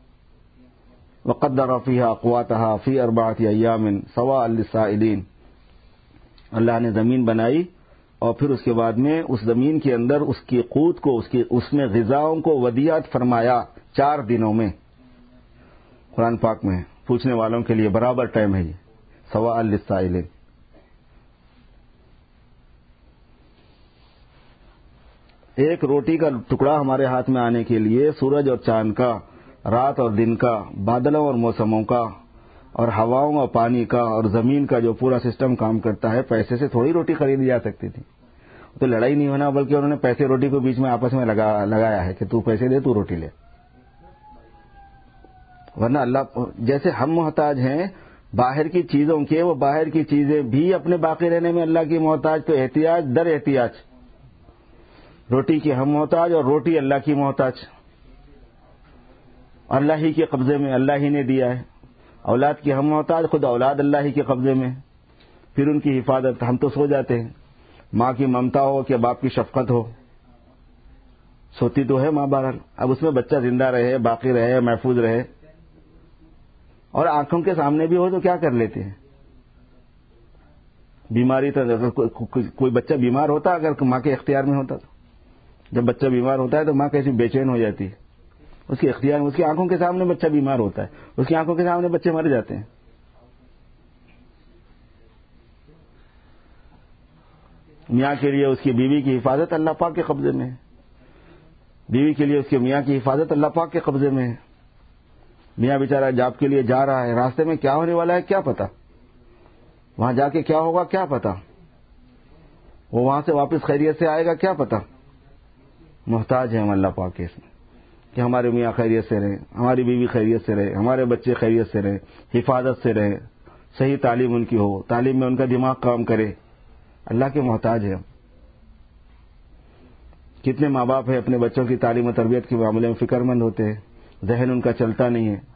وقدر فیہا اقواتہا فی 4 ایام سواء للسائلین. اللہ نے زمین بنائی اور پھر اس کے بعد میں اس زمین کے اندر اس کی قوت کو اس میں غذاؤں کو ودیعت فرمایا 4 دنوں میں. قرآن پاک میں پوچھنے والوں کے لیے برابر ٹائم ہے یہ، سواء للسائلین. ایک روٹی کا ٹکڑا ہمارے ہاتھ میں آنے کے لیے سورج اور چاند کا، رات اور دن کا، بادلوں اور موسموں کا، اور ہواؤں اور پانی کا اور زمین کا جو پورا سسٹم کام کرتا ہے، پیسے سے تھوڑی روٹی خریدی جا سکتی تھی. تو لڑائی نہیں ہونا، بلکہ انہوں نے پیسے روٹی کو بیچ میں آپس میں لگایا ہے کہ تو پیسے دے تو روٹی لے. ورنہ اللہ جیسے ہم محتاج ہیں باہر کی چیزوں کے، وہ باہر کی چیزیں بھی اپنے باقی رہنے میں اللہ کی محتاج. تو احتیاج در احتیاج، روٹی کی ہم محتاج اور روٹی اللہ کی محتاج. اللہ ہی کے قبضے میں، اللہ ہی نے دیا ہے. اولاد کی ہم محتاج، خود اولاد اللہ ہی کے قبضے میں. پھر ان کی حفاظت، ہم تو سو جاتے ہیں، ماں کی ممتا ہو کہ باپ کی شفقت ہو، سوتی تو ہے ماں بہرحال. اب اس میں بچہ زندہ رہے، باقی رہے، محفوظ رہے، اور آنکھوں کے سامنے بھی ہو تو کیا کر لیتے ہیں. بیماری تو کوئی بچہ بیمار ہوتا اگر ماں کے اختیار میں ہوتا، تو جب بچہ بیمار ہوتا ہے تو ماں کیسی بے چین ہو جاتی ہے. اس کے اختیار میں، اس کی آنکھوں کے سامنے بچہ بیمار ہوتا ہے، اس کی آنکھوں کے سامنے بچے مر جاتے ہیں. میاں کے لیے اس کی بیوی کی حفاظت اللہ پاک کے قبضے میں ہے، بیوی کے لیے اس کے میاں کی حفاظت اللہ پاک کے قبضے میں ہے. میاں بیچارہ جاب کے لیے جا رہا ہے، راستے میں کیا ہونے والا ہے کیا پتا، وہاں جا کے کیا ہوگا کیا پتا، وہ وہاں سے واپس خیریت سے آئے گا کیا پتا. محتاج ہیں ہم اللہ پاک کے اس میں کہ ہمارے میاں خیریت سے رہیں، ہماری بیوی خیریت سے رہے، ہمارے بچے خیریت سے رہیں، حفاظت سے رہیں، صحیح تعلیم ان کی ہو، تعلیم میں ان کا دماغ کام کرے. اللہ کے محتاج ہیں ہم. کتنے ماں باپ ہیں اپنے بچوں کی تعلیم و تربیت کے معاملے میں فکر مند ہوتے ہیں، ذہن ان کا چلتا نہیں ہے.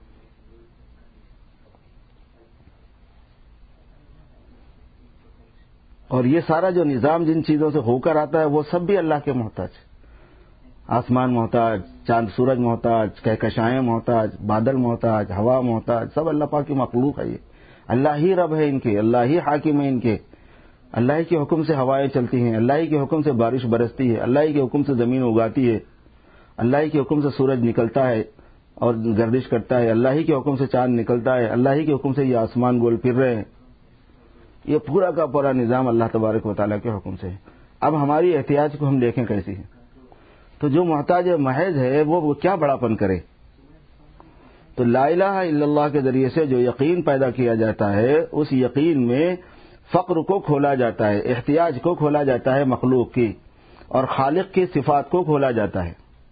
اور یہ سارا جو نظام جن چیزوں سے ہو کر آتا ہے وہ سب بھی اللہ کے محتاج. آسمان محتاج، چاند سورج محتاج، کہکشائیں محتاج، بادل محتاج، ہوا محتاج، سب اللہ پاک کی مخلوق ہے. یہ اللہ ہی رب ہے ان کے، اللہ ہی حاکم ہے ان کے. اللہ ہی کے حکم سے ہوائیں چلتی ہیں، اللہ ہی کے حکم سے بارش برستی ہے، اللہ ہی کے حکم سے زمین اگاتی ہے، اللہ ہی کے حکم سے سورج نکلتا ہے اور گردش کرتا ہے، اللہ ہی کے حکم سے چاند نکلتا ہے، اللہ ہی کے حکم سے یہ آسمان گول پھر رہے ہیں. یہ پورا کا پورا نظام اللہ تبارک و تعالیٰ کے حکم سے ہے. اب ہماری احتیاج کو ہم دیکھیں کیسی ہے. تو جو محتاج محض ہے وہ کیا بڑاپن کرے. تو لا الہ الا اللہ کے ذریعے سے جو یقین پیدا کیا جاتا ہے، اس یقین میں فقر کو کھولا جاتا ہے، احتیاج کو کھولا جاتا ہے مخلوق کی، اور خالق کی صفات کو کھولا جاتا ہے.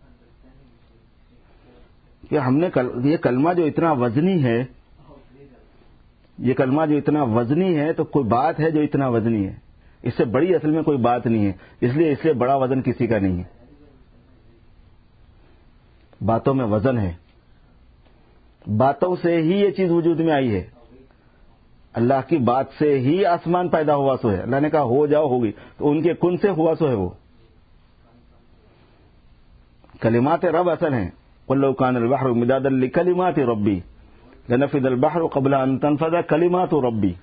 کہ ہم نے یہ کلمہ جو اتنا وزنی ہے، یہ کلمہ جو اتنا وزنی ہے، تو کوئی بات ہے جو اتنا وزنی ہے، اس سے بڑی اصل میں کوئی بات نہیں ہے. اس لیے بڑا وزن کسی کا نہیں ہے. باتوں میں وزن ہے، باتوں سے ہی یہ چیز وجود میں آئی ہے. اللہ کی بات سے ہی آسمان پیدا ہوا سو ہے. اللہ نے کہا ہو جاؤ، ہوگی، تو ان کے کن سے ہوا سو ہے. وہ کلمات رب اصل ہیں. قل لو كان البحر مدادا لكلمات ربي لنفد البحر قبل ان تنفد كلمات ربي.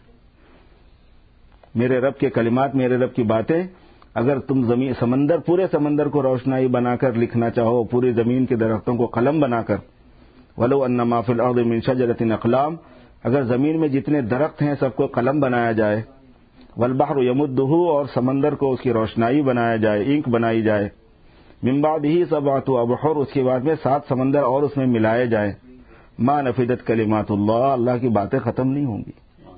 میرے رب کے کلمات، میرے رب کی باتیں، اگر تم پورے سمندر کو روشنائی بنا کر لکھنا چاہو، پوری زمین کے درختوں کو قلم بنا کر، ولو ان ما في الارض من شجرة اقلام، اگر زمین میں جتنے درخت ہیں سب کو قلم بنایا جائے، والبحر يمده، اور سمندر کو اس کی روشنائی بنایا جائے، اینک بنائی جائے، من بعده 7 ابحر، اس کے بعد میں 7 سمندر اور اس میں ملائے جائیں، ما نفدت کلمات اللہ، اللہ کی باتیں ختم نہیں ہوں گی.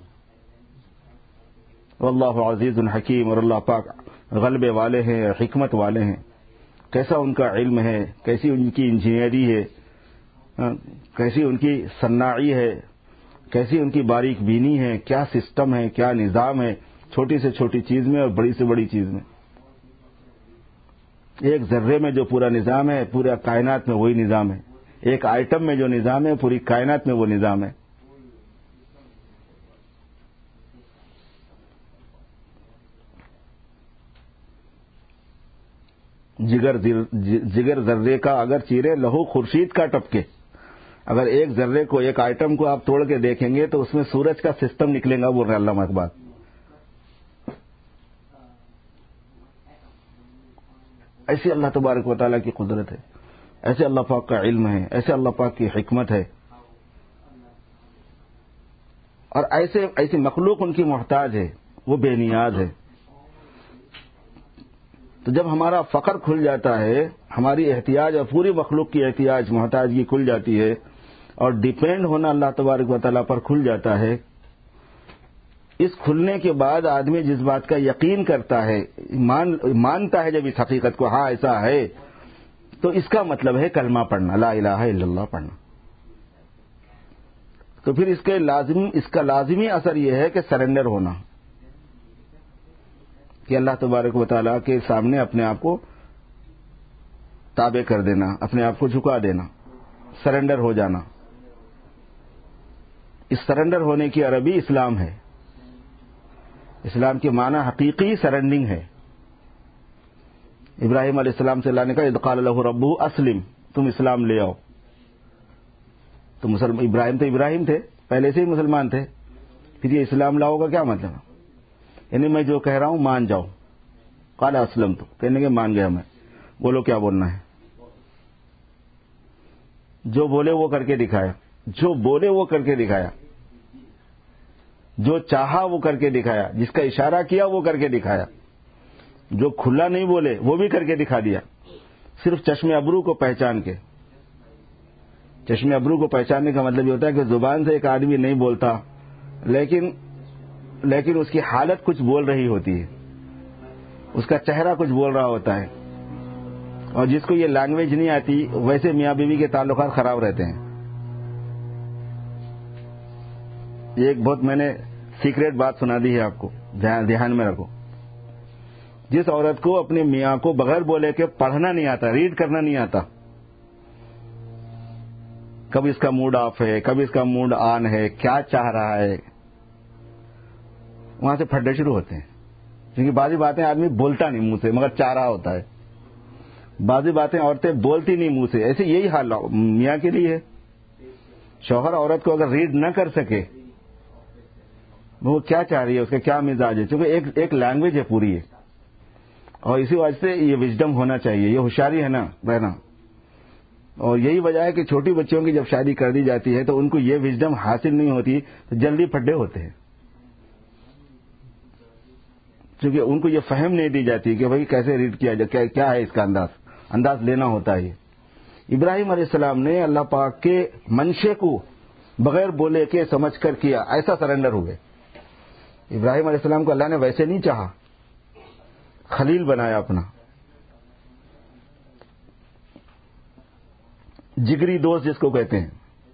واللہ عزیز حکیم، اور اللہ پاک غلبے والے ہیں، حکمت والے ہیں. کیسا ان کا علم ہے، کیسی ان کی انجینئری ہے، کیسی ان کی صناعی ہے، کیسی ان کی باریک بینی ہے، کیا سسٹم ہے، کیا نظام ہے، چھوٹی سے چھوٹی چیز میں اور بڑی سے بڑی چیز میں. ایک ذرے میں جو پورا نظام ہے پورا کائنات میں وہی نظام ہے. ایک آئٹم میں جو نظام ہے پوری کائنات میں وہ نظام ہے. جگر ذرے کا اگر چیرے لہو خورشید کا ٹپکے. اگر ایک ذرے کو ایک آئٹم کو آپ توڑ کے دیکھیں گے تو اس میں سورج کا سسٹم نکلے گا. بول رہے علامہ اقبال. ایسی اللہ تبارک و تعالیٰ کی قدرت ہے, ایسے اللہ پاک کا علم ہے, ایسے اللہ پاک کی حکمت ہے, اور ایسی مخلوق ان کی محتاج ہے, وہ بے نیاز ہے. تو جب ہمارا فقر کھل جاتا ہے, ہماری احتیاج اور پوری مخلوق کی احتیاج محتاجگی کھل جاتی ہے, اور ڈیپینڈ ہونا اللہ تبارک و تعالیٰ پر کھل جاتا ہے, اس کھلنے کے بعد آدمی جس بات کا یقین کرتا ہے, مانتا ہے جب اس حقیقت کو, ہاں ایسا ہے, تو اس کا مطلب ہے کلمہ پڑھنا, لا الہ الا اللہ پڑھنا. تو پھر اس کا لازمی اثر یہ ہے کہ سرنڈر ہونا, کہ اللہ تبارک و تعالیٰ کے سامنے اپنے آپ کو تابع کر دینا, اپنے آپ کو جھکا دینا, سرنڈر ہو جانا. اس سرنڈر ہونے کی عربی اسلام ہے. اسلام کے معنی حقیقی سرنڈنگ ہے. ابراہیم علیہ السلام سے اللہ نے کہا اذ قال لہ ربہ اسلم, تم اسلام لے آؤ. تو ابراہیم تو ابراہیم تھے, پہلے سے ہی مسلمان تھے, پھر یہ اسلام لاؤ کا کیا مطلب ہے؟ یعنی میں جو کہہ رہا ہوں مان جاؤ. قال اسلمت, کہنے کے مان گیا میں. بولو کیا بولنا ہے. جو بولے وہ کر کے دکھایا, جو بولے وہ کر کے دکھایا, جو چاہا وہ کر کے دکھایا, جس کا اشارہ کیا وہ کر کے دکھایا, جو کھلا نہیں بولے وہ بھی کر کے دکھا دیا, صرف چشم ابرو کو پہچان کے. چشم ابرو کو پہچاننے کا مطلب یہ ہوتا ہے کہ زبان سے ایک آدمی نہیں بولتا, لیکن اس کی حالت کچھ بول رہی ہوتی ہے, اس کا چہرہ کچھ بول رہا ہوتا ہے. اور جس کو یہ لینگویج نہیں آتی ویسے میاں بیوی کے تعلقات خراب رہتے ہیں. یہ ایک بہت میں نے سیکریٹ بات سنا دی ہے آپ کو, دھیان میں رکھو. جس عورت کو اپنے میاں کو بغیر بولے کے پڑھنا نہیں آتا, ریڈ کرنا نہیں آتا, کب اس کا موڈ آف ہے, کب اس کا موڈ آن ہے, کیا چاہ رہا ہے, وہاں سے پھڈے شروع ہوتے ہیں. کیونکہ بعضی باتیں آدمی بولتا نہیں منہ سے مگر چاہ رہا ہوتا ہے, بعضی باتیں عورتیں بولتی نہیں منہ سے. ایسے یہی حال میاں کے لیے ہے. شوہر عورت کو اگر ریڈ نہ کر سکے وہ کیا چاہ رہی ہے, اس کا کیا مزاج ہے, کیونکہ ایک لینگویج ہے پوری ہے. اور اسی وجہ سے یہ وژڈم ہونا چاہیے, یہ ہوشیاری ہے نا رہنا. اور یہی وجہ ہے کہ چھوٹی بچوں کی جب شادی کر دی جاتی ہے تو ان کو یہ وژڈم حاصل نہیں ہوتی, تو جلدی پھڈے ہوتے ہیں, کیونکہ ان کو یہ فہم نہیں دی جاتی کہ بھائی کیسے ریڈ کیا جائے, کیا ہے اس کا انداز لینا ہوتا ہے. ابراہیم علیہ السلام نے اللہ پاک کے منشے کو بغیر بولے کے سمجھ کر کیا, ایسا سرنڈر ہوئے. ابراہیم علیہ السلام کو اللہ نے ویسے نہیں چاہا, خلیل بنایا اپنا, جگری دوست جس کو کہتے ہیں.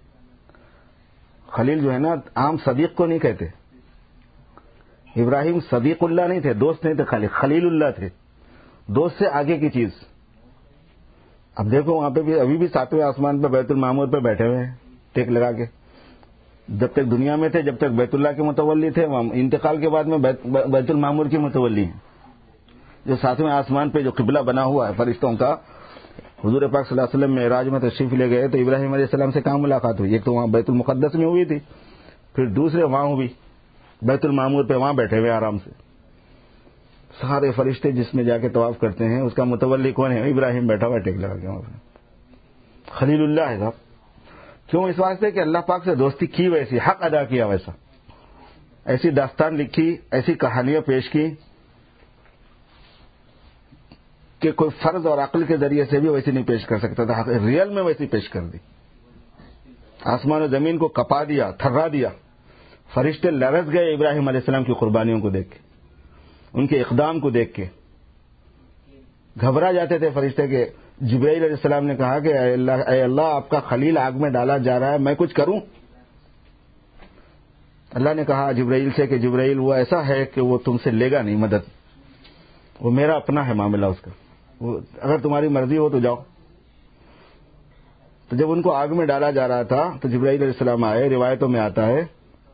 خلیل جو ہے نا عام صدیق کو نہیں کہتے. ابراہیم صدیق اللہ نہیں تھے, دوست نہیں تھے, خلیل اللہ تھے, دوست سے آگے کی چیز. اب دیکھو وہاں پہ بھی ابھی بھی 7ویں آسمان پہ بیت المعمور پہ بیٹھے ہوئے ہیں ٹیک لگا کے. جب تک دنیا میں تھے, جب تک بیت اللہ کے متولی تھے, انتقال کے بعد میں بیت المعمور کے متولی ہیں. جو 7ویں آسمان پہ جو قبلہ بنا ہوا ہے فرشتوں کا, حضور پاک صلی اللہ علیہ وسلم معراج میں تشریف لے گئے تو ابراہیم علیہ السلام سے کہاں ملاقات ہوئی؟ ایک تو وہاں بیت المقدس میں ہوئی تھی, پھر دوسرے وہاں ہوئی بیت المعمور پہ, وہاں بیٹھے ہوئے آرام سے. سارے فرشتے جس میں جا کے طواف کرتے ہیں اس کا متولی کون ہے؟ ابراہیم بیٹھا ہوا ٹیک لگا کے وہاں پہ. خلیل اللہ ہے صاحب. کیوں؟ اس واسطے کہ اللہ پاک سے دوستی کی, ویسی حق ادا کیا, ویسا ایسی داستان لکھی, ایسی کہانیاں پیش کی کہ کوئی فرض اور عقل کے ذریعے سے بھی ویسی نہیں پیش کر سکتا تھا, ریئل میں ویسی پیش کر دی. آسمان و زمین کو کپا دیا, تھرا دیا. فرشتے لرز گئے ابراہیم علیہ السلام کی قربانیوں کو دیکھ کے, ان کے اقدام کو دیکھ کے گھبرا جاتے تھے فرشتے کے. جبرائیل علیہ السلام نے کہا کہ اے اللہ آپ کا خلیل آگ میں ڈالا جا رہا ہے, میں کچھ کروں؟ اللہ نے کہا جبرائیل سے کہ جبرائیل وہ ایسا ہے کہ وہ تم سے لے گا نہیں مدد، وہ میرا اپنا ہے معاملہ اس کا، وہ اگر تمہاری مرضی ہو تو جاؤ۔ تو جب ان کو آگ میں ڈالا جا رہا تھا تو جبرائیل علیہ السلام آئے، روایتوں میں آتا ہے،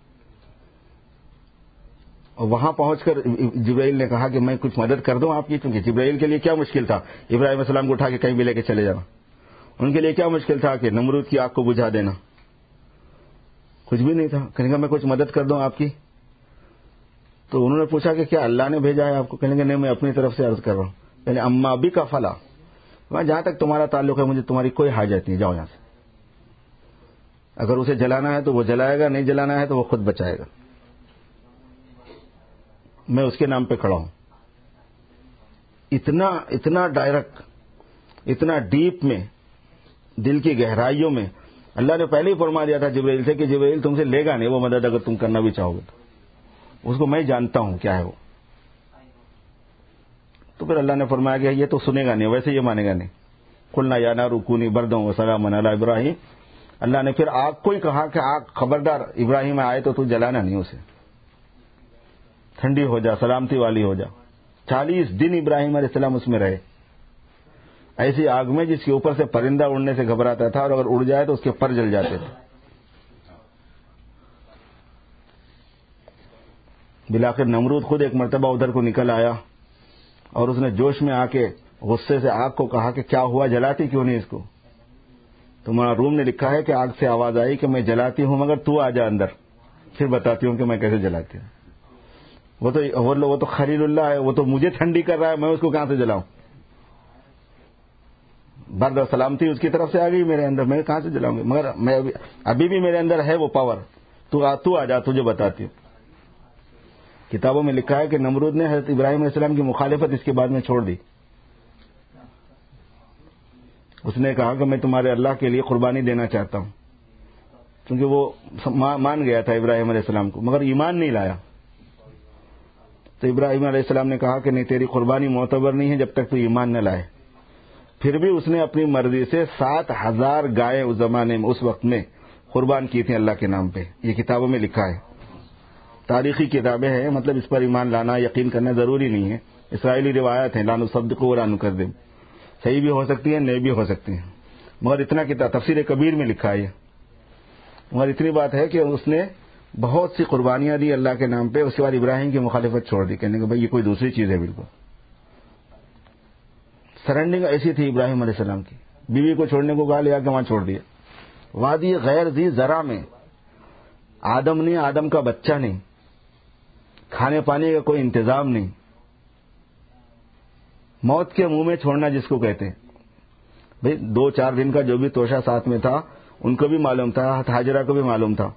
اور وہاں پہنچ کر جبرائیل نے کہا کہ میں کچھ مدد کر دوں آپ کی، کیونکہ جبرائیل کے لیے کیا مشکل تھا ابراہیم علیہ السلام کو اٹھا کے کہیں بھی لے کے چلے جانا، ان کے لیے کیا مشکل تھا کہ نمرود کی آگ کو بجھا دینا، کچھ بھی نہیں تھا۔ کہنے گا میں کچھ مدد کر دوں آپ کی؟ تو انہوں نے پوچھا کہ کیا اللہ نے بھیجا ہے آپ کو؟ کہنے گے نہیں، میں اپنی طرف سے عرض کر رہا ہوں، یعنی اما بھی کا فلا، میں جہاں تک تمہارا تعلق ہے مجھے تمہاری کوئی حاجت نہیں، جاؤ یہاں سے۔ اگر اسے جلانا ہے تو وہ جلائے گا، نہیں جلانا ہے تو وہ خود بچائے گا، میں اس کے نام پہ کھڑا ہوں۔ اتنا ڈائریکٹ، اتنا ڈیپ میں، دل کی گہرائیوں میں اللہ نے پہلے ہی فرما دیا تھا جبرائیل سے کہ جبرائیل تم سے لے گا نہیں وہ مدد، اگر تم کرنا بھی چاہو گے تو اس کو میں جانتا ہوں کیا ہے وہ۔ تو پھر اللہ نے فرمایا کہ یہ تو سنے گا نہیں، ویسے یہ مانے گا نہیں۔ قلنا یا نار کونی بردا وسلاما علی ابراہیم، اللہ نے پھر آگ کو ہی کہا کہ آگ خبردار ابراہیم آئے تو جلانا نہیں اسے، ٹھنڈی ہو جا، سلامتی والی ہو جا۔ 40 دن ابراہیم علیہ السلام اس میں رہے، ایسی آگ میں جس کے اوپر سے پرندہ اڑنے سے گھبراتا تھا، اور اگر اڑ جائے تو اس کے پر جل جاتے تھے۔ بالآخر نمرود خود ایک مرتبہ ادھر کو نکل آیا اور اس نے جوش میں آ کے غصے سے آگ کو کہا کہ کیا ہوا، جلاتی کیوں نہیں اس کو؟ تو مولانا روم نے لکھا ہے کہ آگ سے آواز آئی کہ میں جلاتی ہوں مگر تو آ جا اندر، پھر بتاتی ہوں کہ میں کیسے جلاتی ہوں۔ وہ تو خلیل اللہ ہے، وہ تو مجھے ٹھنڈی کر رہا ہے، میں اس کو کہاں سے جلاؤں؟ برد و سلامتی اس کی طرف سے آ گئی میرے اندر، میں کہاں سے جلاؤں گی؟ مگر میں ابھی بھی میرے اندر ہے وہ پاور، تو آ جا، تجھے بتاتی ہوں۔ کتابوں میں لکھا ہے کہ نمرود نے حضرت ابراہیم علیہ السلام کی مخالفت اس کے بعد میں چھوڑ دی۔ اس نے کہا کہ میں تمہارے اللہ کے لیے قربانی دینا چاہتا ہوں، کیونکہ وہ مان گیا تھا ابراہیم علیہ السلام کو، مگر ایمان نہیں لایا۔ تو ابراہیم علیہ السلام نے کہا کہ نہیں، تیری قربانی معتبر نہیں ہے جب تک تو ایمان نہ لائے۔ پھر بھی اس نے اپنی مرضی سے 7000 گائیں اس زمانے میں، اس وقت میں قربان کی تھیں اللہ کے نام پہ، یہ کتابوں میں لکھا ہے، تاریخی کتابیں ہیں، مطلب اس پر ایمان لانا، یقین کرنا ضروری نہیں ہے، اسرائیلی روایت ہیں، لا نصدق ولا نکذب، صحیح بھی ہو سکتی ہیں، نہیں بھی ہو سکتی ہیں، مگر اتنا کتاب تفسیر کبیر میں لکھا ہے۔ مگر اتنی بات ہے کہ اس نے بہت سی قربانیاں دی اللہ کے نام پہ، اس کے بعد ابراہیم کی مخالفت چھوڑ دی، کہنے کہ بھائی یہ کوئی دوسری چیز ہے۔ بالکل سرنڈنگ ایسی تھی ابراہیم علیہ السلام کی، بیوی کو چھوڑنے کو کہا، لے آ کے وہاں چھوڑ دیا، وادی غیر ذی زرع میں، آدم نہیں، آدم کا بچہ نہیں، کھانے پانے کا کوئی انتظام نہیں، موت کے منہ میں چھوڑنا جس کو کہتے ہیں۔ بھئی 2-4 دن کا جو بھی توشہ ساتھ میں تھا ان کو بھی معلوم تھا، حضرت ہاجرہ کو بھی معلوم تھا،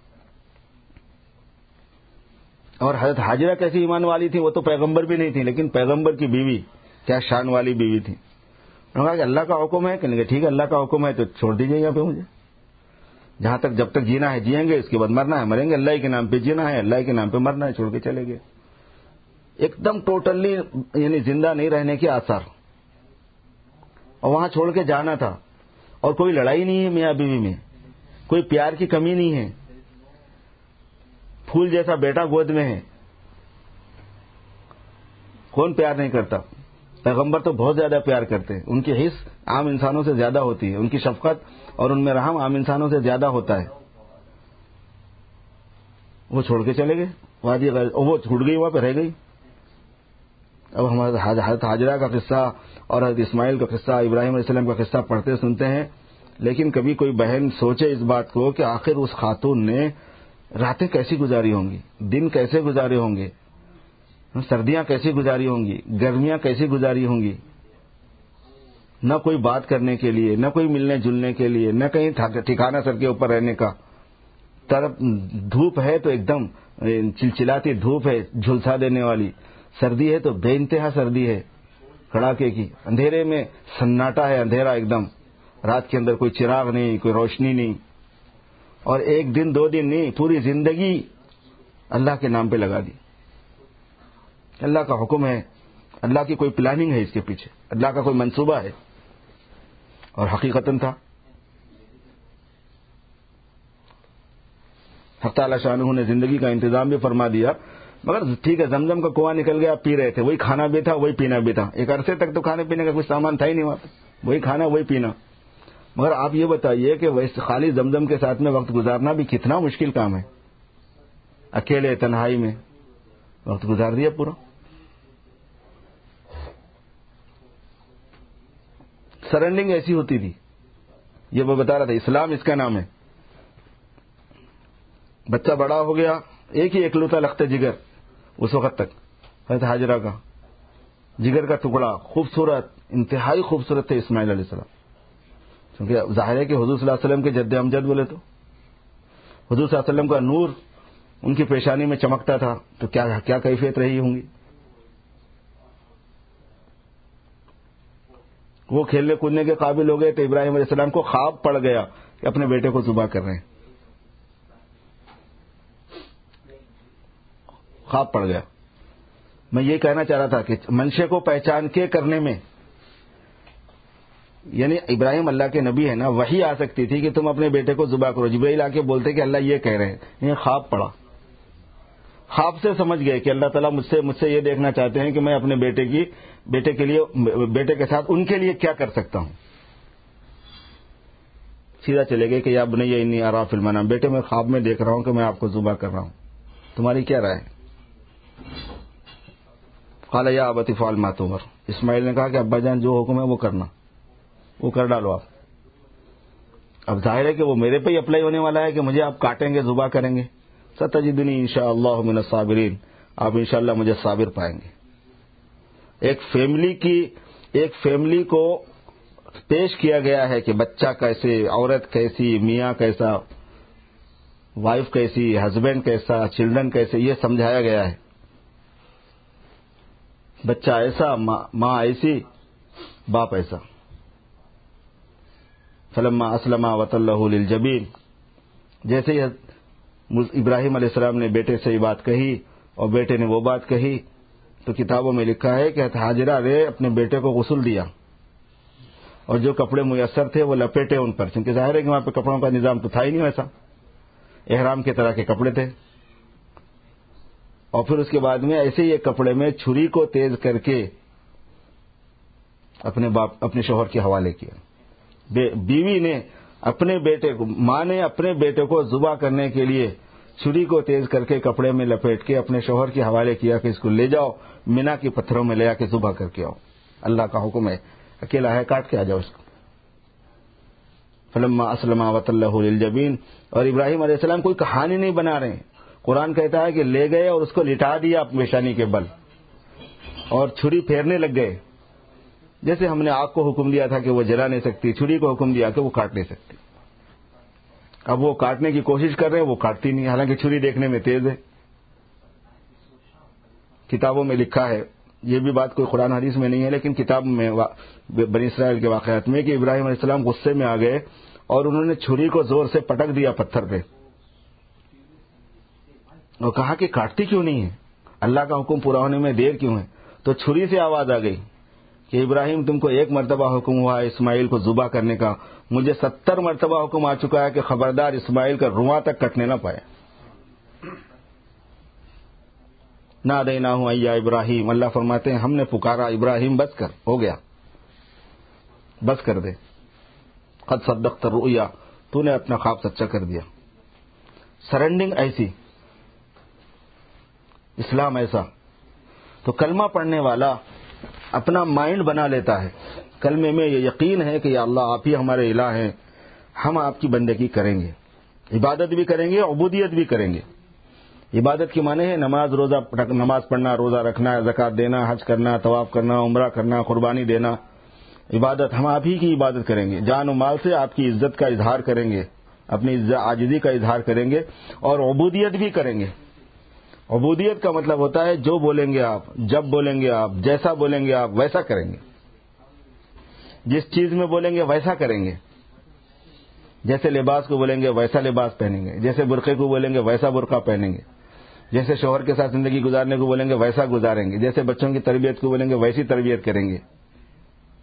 اور حضرت ہاجرہ کیسی ایمان والی تھی، وہ تو پیغمبر بھی نہیں تھی، لیکن پیغمبر کی بیوی کیا شان والی بیوی تھی۔ انہوں نے کہا کہ اللہ کا حکم ہے، کہ ٹھیک ہے اللہ کا حکم ہے تو چھوڑ دیجیے یہاں پہ مجھے، جہاں تک جب تک جینا ہے جیئیں گے، اس کے بعد مرنا ہے مریں گے، اللہ کے نام پہ جینا ہے، اللہ کے نام پہ مرنا ہے، چھوڑ کے چلے گئے۔ ایک دم ٹوٹلی یعنی زندہ نہیں رہنے کے آثار، اور وہاں چھوڑ کے جانا تھا، اور کوئی لڑائی نہیں ہے میاں بیوی میں، کوئی پیار کی کمی نہیں ہے، پھول جیسا بیٹا گود میں ہے، کون پیار نہیں کرتا؟ پیغمبر تو بہت زیادہ پیار کرتے ہیں، ان کی حس عام انسانوں سے زیادہ ہوتی ہے، ان کی شفقت اور ان میں رحم عام انسانوں سے زیادہ ہوتا ہے۔ وہ چھوڑ کے چلے گئے وادی غیر، وہ چھوٹ گئی، وہاں پہ رہ گئی۔ اب ہم حضرت ہاجرہ کا قصہ اور حضرت اسماعیل کا قصہ، ابراہیم علیہ السلام کا قصہ پڑھتے سنتے ہیں، لیکن کبھی کوئی بہن سوچے اس بات کو کہ آخر اس خاتون نے راتیں کیسی گزاری ہوں گی، دن کیسے گزارے ہوں گے، سردیاں کیسی گزاری ہوں گی، گرمیاں کیسی گزاری ہوں گی، نہ کوئی بات کرنے کے لیے، نہ کوئی ملنے جلنے کے لیے، نہ کہیں ٹھکانہ سر کے اوپر رہنے کا، طرف دھوپ ہے تو ایک دم چلچلاتی دھوپ ہے جھلسا دینے والی، سردی ہے تو بے انتہا سردی ہے کڑاکے کی، اندھیرے میں سناٹا ہے، اندھیرا ایک دم، رات کے اندر کوئی چراغ نہیں، کوئی روشنی نہیں، اور 1 دن 2 دن نہیں، پوری زندگی اللہ کے نام پہ لگا دی۔ اللہ کا حکم ہے، اللہ کی کوئی پلاننگ ہے اس کے پیچھے، اللہ کا کوئی منصوبہ ہے، اور حقیقتاً تھا۔ حق تعالی شانہ نے زندگی کا انتظام بھی فرما دیا، مگر ٹھیک ہے زمزم کا کنواں نکل گیا، پی رہے تھے، وہی کھانا بھی تھا وہی پینا بھی تھا، ایک عرصے تک تو کھانے پینے کا کچھ سامان تھا ہی نہیں وہاں پہ، وہی کھانا وہی پینا۔ مگر آپ یہ بتائیے کہ ویسے خالی زمزم کے ساتھ میں وقت گزارنا بھی کتنا مشکل کام ہے، اکیلے تنہائی میں وقت گزار دیا پورا۔ سرنڈنگ ایسی ہوتی تھی، یہ وہ بتا رہا تھا، اسلام اس کا نام ہے۔ بچہ بڑا ہو گیا، ایک ہی اکلوتا لخت جگر اس وقت تک حضرت ہاجرہ کا جگر کا ٹکڑا، خوبصورت، انتہائی خوبصورت تھے اسماعیل علیہ السلام، کیونکہ ظاہر ہے کہ حضور صلی اللہ علیہ وسلم کے جد امجد بولے تو حضور صلی اللہ علیہ وسلم کا نور ان کی پیشانی میں چمکتا تھا، تو کیا کیفیت رہی ہوں گی۔ وہ کھیلنے کودنے کے قابل ہو گئے تو ابراہیم علیہ السلام کو خواب پڑ گیا کہ اپنے بیٹے کو ذبح کر رہے ہیں، خواب پڑ گیا۔ میں یہ کہنا چاہ رہا تھا کہ منشے کو پہچان کے کرنے میں، یعنی ابراہیم اللہ کے نبی ہے نا، وحی آ سکتی تھی کہ تم اپنے بیٹے کو ذبح کرو، جبرائیل آ کے بولتے کہ اللہ یہ کہہ رہے ہیں، یہ خواب پڑا، خواب سے سمجھ گئے کہ اللہ تعالیٰ مجھ سے یہ دیکھنا چاہتے ہیں کہ میں اپنے بیٹے کے ساتھ ان کے لیے کیا کر سکتا ہوں۔ سیدھا چلے گئے کہ یا بنی انی اری فی المنام، بیٹے میں خواب میں دیکھ رہا ہوں کہ میں آپ کو ذبح کر رہا ہوں، تمہاری کیا رائے؟ قال یا ابت افعل ما تؤمر، اسماعیل نے کہا کہ ابا جان جو حکم ہے وہ کرنا، وہ کر ڈالو آپ۔ اب ظاہر ہے کہ وہ میرے پہ ہی اپلائی ہونے والا ہے کہ مجھے آپ کاٹیں گے، ذبح کریں گے۔ ستجدنی انشاءاللہ من الصابرین، آپ انشاءاللہ مجھے صابر پائیں گے۔ ایک فیملی کو پیش کیا گیا ہے کہ بچہ کیسے، عورت کیسی، میاں کیسا، وائف کیسی، ہسبینڈ کیسا، چلڈرن کیسے، یہ سمجھایا گیا ہے۔ بچہ ایسا، ماں ایسی، باپ ایسا۔ فلما اسلم وتلہ للجبین، جیسے ہی ابراہیم علیہ السلام نے بیٹے سے یہ بات کہی اور بیٹے نے وہ بات کہی، تو کتابوں میں لکھا ہے کہ ہاجرہ نے اپنے بیٹے کو غسل دیا اور جو کپڑے میسر تھے وہ لپیٹے ان پر، کیونکہ ظاہر ہے کہ وہاں پہ کپڑوں کا نظام تو تھا ہی نہیں ویسا، احرام کے طرح کے کپڑے تھے۔ اور پھر اس کے بعد میں ایسے ہی ایک کپڑے میں چھری کو تیز کر کے اپنے شوہر کے حوالے کیا۔ بیوی نے ماں نے اپنے بیٹے کو ذبح کرنے کے لیے چھری کو تیز کر کے کپڑے میں لپیٹ کے اپنے شوہر کے حوالے کیا کہ اس کو لے جاؤ، مینا کے پتھروں میں لے آ کے ذبح کر کے آؤ، اللہ کا حکم ہے، اکیلا ہے، کاٹ کے آ جاؤ اس کو۔ فلما اسلم وتلہ للجبین، اور ابراہیم علیہ السلام کوئی کہانی نہیں بنا رہے ہیں، قرآن کہتا ہے کہ لے گئے اور اس کو لٹا دیا پیشانی کے بل اور چھری پھیرنے لگ گئے، جیسے ہم نے آگ کو حکم دیا تھا کہ وہ جلا نہیں سکتی، چھری کو حکم دیا کہ وہ کاٹ نہیں سکتی۔ اب وہ کاٹنے کی کوشش کر رہے ہیں، وہ کاٹتی نہیں، حالانکہ چھری دیکھنے میں تیز ہے۔ کتابوں میں لکھا ہے، یہ بھی بات کوئی قرآن حدیث میں نہیں ہے لیکن کتاب میں بنی اسرائیل کے واقعات میں، کہ ابراہیم علیہ السلام غصے میں آ گئے اور انہوں نے چھری کو زور سے پٹک دیا پتھر پہ اور کہا کہ کاٹتی کیوں نہیں ہے، اللہ کا حکم پورا ہونے میں دیر کیوں ہے؟ تو چھری سے آواز آ گئی کہ ابراہیم تم کو ایک مرتبہ حکم ہوا ہے اسماعیل کو ذبح کرنے کا، مجھے 70 مرتبہ حکم آ چکا ہے کہ خبردار اسماعیل کا رواں تک کٹنے نہ پائے۔ نادیناہ ایا ابراہیم، اللہ فرماتے ہیں ہم نے پکارا ابراہیم بس کر، ہو گیا، بس کر دے، قد صدقت الرؤیا، تو نے اپنا خواب سچا کر دیا۔ سرنڈنگ ایسی، اسلام ایسا۔ تو کلمہ پڑھنے والا اپنا مائنڈ بنا لیتا ہے، کلمے میں یہ یقین ہے کہ یا اللہ آپ ہی ہمارے الہ ہیں، ہم آپ کی بندگی کریں گے، عبادت بھی کریں گے، عبودیت بھی کریں گے۔ عبادت کی معنی ہے نماز پڑھنا، روزہ رکھنا، زکوٰۃ دینا، حج کرنا، طواف کرنا، عمرہ کرنا، قربانی دینا۔ عبادت ہم آپ ہی کی عبادت کریں گے، جان و مال سے آپ کی عزت کا اظہار کریں گے، اپنی عاجزی کا اظہار کریں گے، اور عبودیت بھی کریں گے۔ عبودیت کا مطلب ہوتا ہے جو بولیں گے آپ، جب بولیں گے آپ، جیسا بولیں گے آپ ویسا کریں گے، جس چیز میں بولیں گے ویسا کریں گے، جیسے لباس کو بولیں گے ویسا لباس پہنیں گے، جیسے برقعے کو بولیں گے ویسا برقع پہنیں گے، جیسے شوہر کے ساتھ زندگی گزارنے کو بولیں گے ویسا گزاریں گے، جیسے بچوں کی تربیت کو بولیں گے ویسی تربیت کریں گے،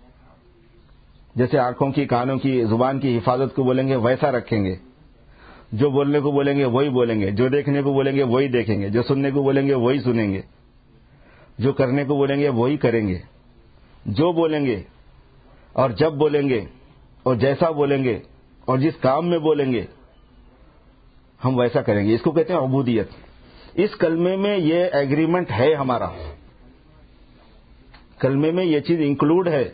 جیسے آنکھوں کی، کانوں کی، زبان کی حفاظت کو بولیں گے ویسا رکھیں گے، جو بولنے کو بولیں گے وہی بولیں گے، جو دیکھنے کو بولیں گے وہی دیکھیں گے، جو سننے کو بولیں گے وہی سنیں گے، جو کرنے کو بولیں گے وہی کریں گے، جو بولیں گے اور جب بولیں گے اور جیسا بولیں گے اور جس کام میں بولیں گے ہم ویسا کریں گے. اس کو کہتے ہیں عبودیت. اس کلمے میں یہ ایگریمنٹ ہے ہمارا، کلمے میں یہ چیز انکلوڈ ہے.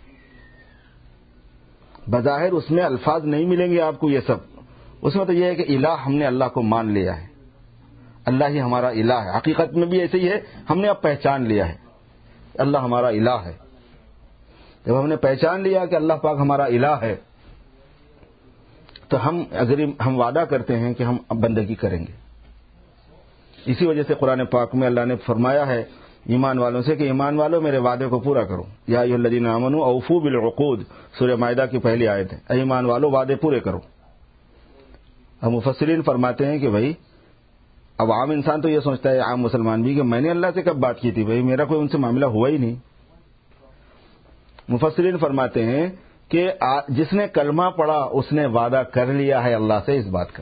بظاہر اس میں الفاظ نہیں ملیں گے آپ کو یہ سب، اس میں تو یہ ہے کہ الہ ہم نے اللہ کو مان لیا ہے، اللہ ہی ہمارا الہ ہے. حقیقت میں بھی ایسے ہی ہے، ہم نے اب پہچان لیا ہے اللہ ہمارا الہ ہے. جب ہم نے پہچان لیا کہ اللہ پاک ہمارا الہ ہے تو ہم وعدہ کرتے ہیں کہ ہم اب بندگی کریں گے. اسی وجہ سے قرآن پاک میں اللہ نے فرمایا ہے ایمان والوں سے کہ ایمان والوں میرے وعدے کو پورا کرو. یا ایھا الذین آمنوا اوفوا بالعقود، سورہ مائدہ کی پہلی آیت ہے. اے ایمان والوں وعدے پورے کرو. اب مفسرین فرماتے ہیں کہ بھائی اب عام انسان تو یہ سوچتا ہے، عام مسلمان بھی، کہ میں نے اللہ سے کب بات کی تھی، بھائی میرا کوئی ان سے معاملہ ہوا ہی نہیں. مفسرین فرماتے ہیں کہ جس نے کلمہ پڑھا اس نے وعدہ کر لیا ہے اللہ سے اس بات کا.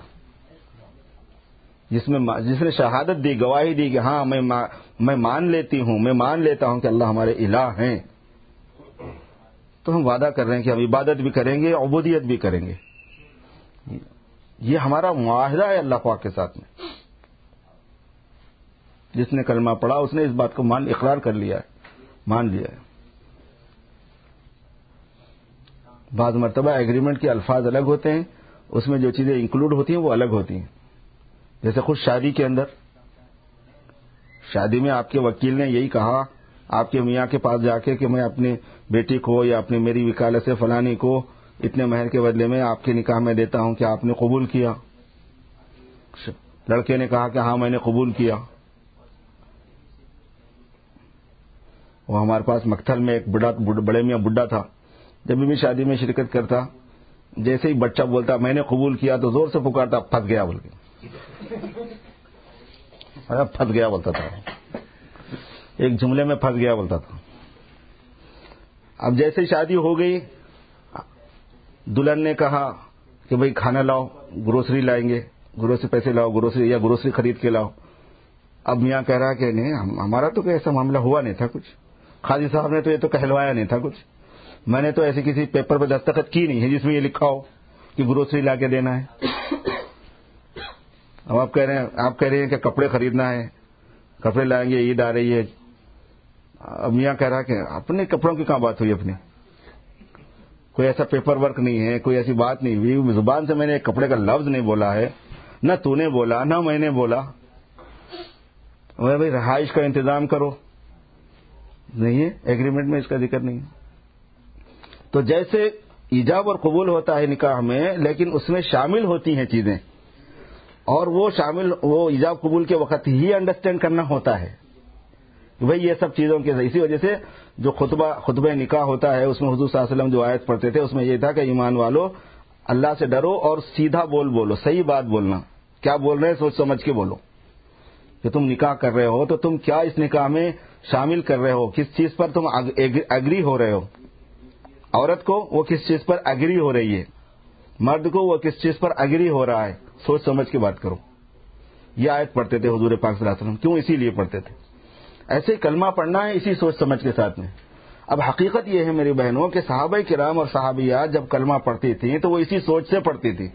جس نے شہادت دی، گواہی دی کہ ہاں میں مان لیتی ہوں، میں مان لیتا ہوں کہ اللہ ہمارے الہ ہیں، تو ہم وعدہ کر رہے ہیں کہ ہم عبادت بھی کریں گے، عبودیت بھی کریں گے. یہ ہمارا معاہدہ ہے اللہ پاک کے ساتھ میں. جس نے کلمہ پڑھا اس نے اس بات کو اقرار کر لیا ہے، مان لیا ہے. بعض مرتبہ ایگریمنٹ کے الفاظ الگ ہوتے ہیں، اس میں جو چیزیں انکلوڈ ہوتی ہیں وہ الگ ہوتی ہیں. جیسے خود شادی کے اندر، شادی میں آپ کے وکیل نے یہی کہا آپ کے میاں کے پاس جا کے کہ میں اپنی بیٹی کو یا اپنی میری وکالت سے فلانی کو اتنے مہر کے بدلے میں آپ کے نکاح میں دیتا ہوں، کہ آپ نے قبول کیا؟ لڑکے نے کہا کہ ہاں میں نے قبول کیا. وہ ہمارے پاس مکتھل میں ایک بڑے میاں بڈھا تھا، جب بھی شادی میں شرکت کرتا جیسے ہی بچہ بولتا میں نے قبول کیا تو زور سے پکارتا پھنس گیا بول کے، پھنس گیا بولتا تھا، ایک جملے میں پھنس گیا بولتا تھا. اب جیسے ہی شادی ہو گئی دلہن نے کہا کہ بھئی کھانا لاؤ، گروسری لائیں گے، گروسری پیسے لاؤ، گروسری خرید کے لاؤ. اب میاں کہہ رہا کہ نہیں ہمارا تو کوئی ایسا معاملہ ہوا نہیں تھا، کچھ قاضی صاحب نے تو یہ تو کہلوایا نہیں تھا، کچھ میں نے تو ایسے کسی پیپر پہ دستخط کی نہیں ہے جس میں یہ لکھا ہو کہ گروسری لا کے دینا ہے. اب آپ کہہ رہے ہیں کہ کپڑے خریدنا ہے، کپڑے لائیں گے، عید آ رہی ہے. اب میاں کہہ رہا کہ اپنے کپڑوں کی کہاں بات ہوئی، اپنی کوئی ایسا پیپر ورک نہیں ہے، کوئی ایسی بات نہیں ہوئی، زبان سے میں نے ایک کپڑے کا لفظ نہیں بولا ہے، نہ تو نے بولا نہ میں نے بولا. بھائی رہائش کا انتظام کرو، نہیں ہے ایگریمنٹ میں اس کا ذکر نہیں ہے. تو جیسے ایجاب اور قبول ہوتا ہے نکاح میں، لیکن اس میں شامل ہوتی ہیں چیزیں، اور وہ ایجاب قبول کے وقت ہی انڈرسٹینڈ کرنا ہوتا ہے کہ بھئی یہ سب چیزوں کے. اسی وجہ سے جو خطبہ نکاح ہوتا ہے اس میں حضور صلی اللہ علیہ وسلم جو آیت پڑھتے تھے اس میں یہ تھا کہ ایمان والو اللہ سے ڈرو اور سیدھا بولو، صحیح بات بولنا. کیا بول رہے ہیں سوچ سمجھ کے بولو. کہ تم نکاح کر رہے ہو تو تم کیا اس نکاح میں شامل کر رہے ہو، کس چیز پر تم اگری ہو رہے ہو. عورت کو وہ کس چیز پر اگری ہو رہی ہے، مرد کو وہ کس چیز پر اگری ہو رہا ہے، سوچ سمجھ کے بات کرو. یہ آیت پڑھتے تھے حضور پاک صلی اللہ علیہ وسلم. کیوں؟ اسی لیے پڑھتے تھے. ایسے کلمہ پڑھنا ہے اسی سوچ سمجھ کے ساتھ میں. اب حقیقت یہ ہے میری بہنوں کہ صحابہ کرام اور صحابیات جب کلمہ پڑھتی تھیں تو وہ اسی سوچ سے پڑھتی تھی.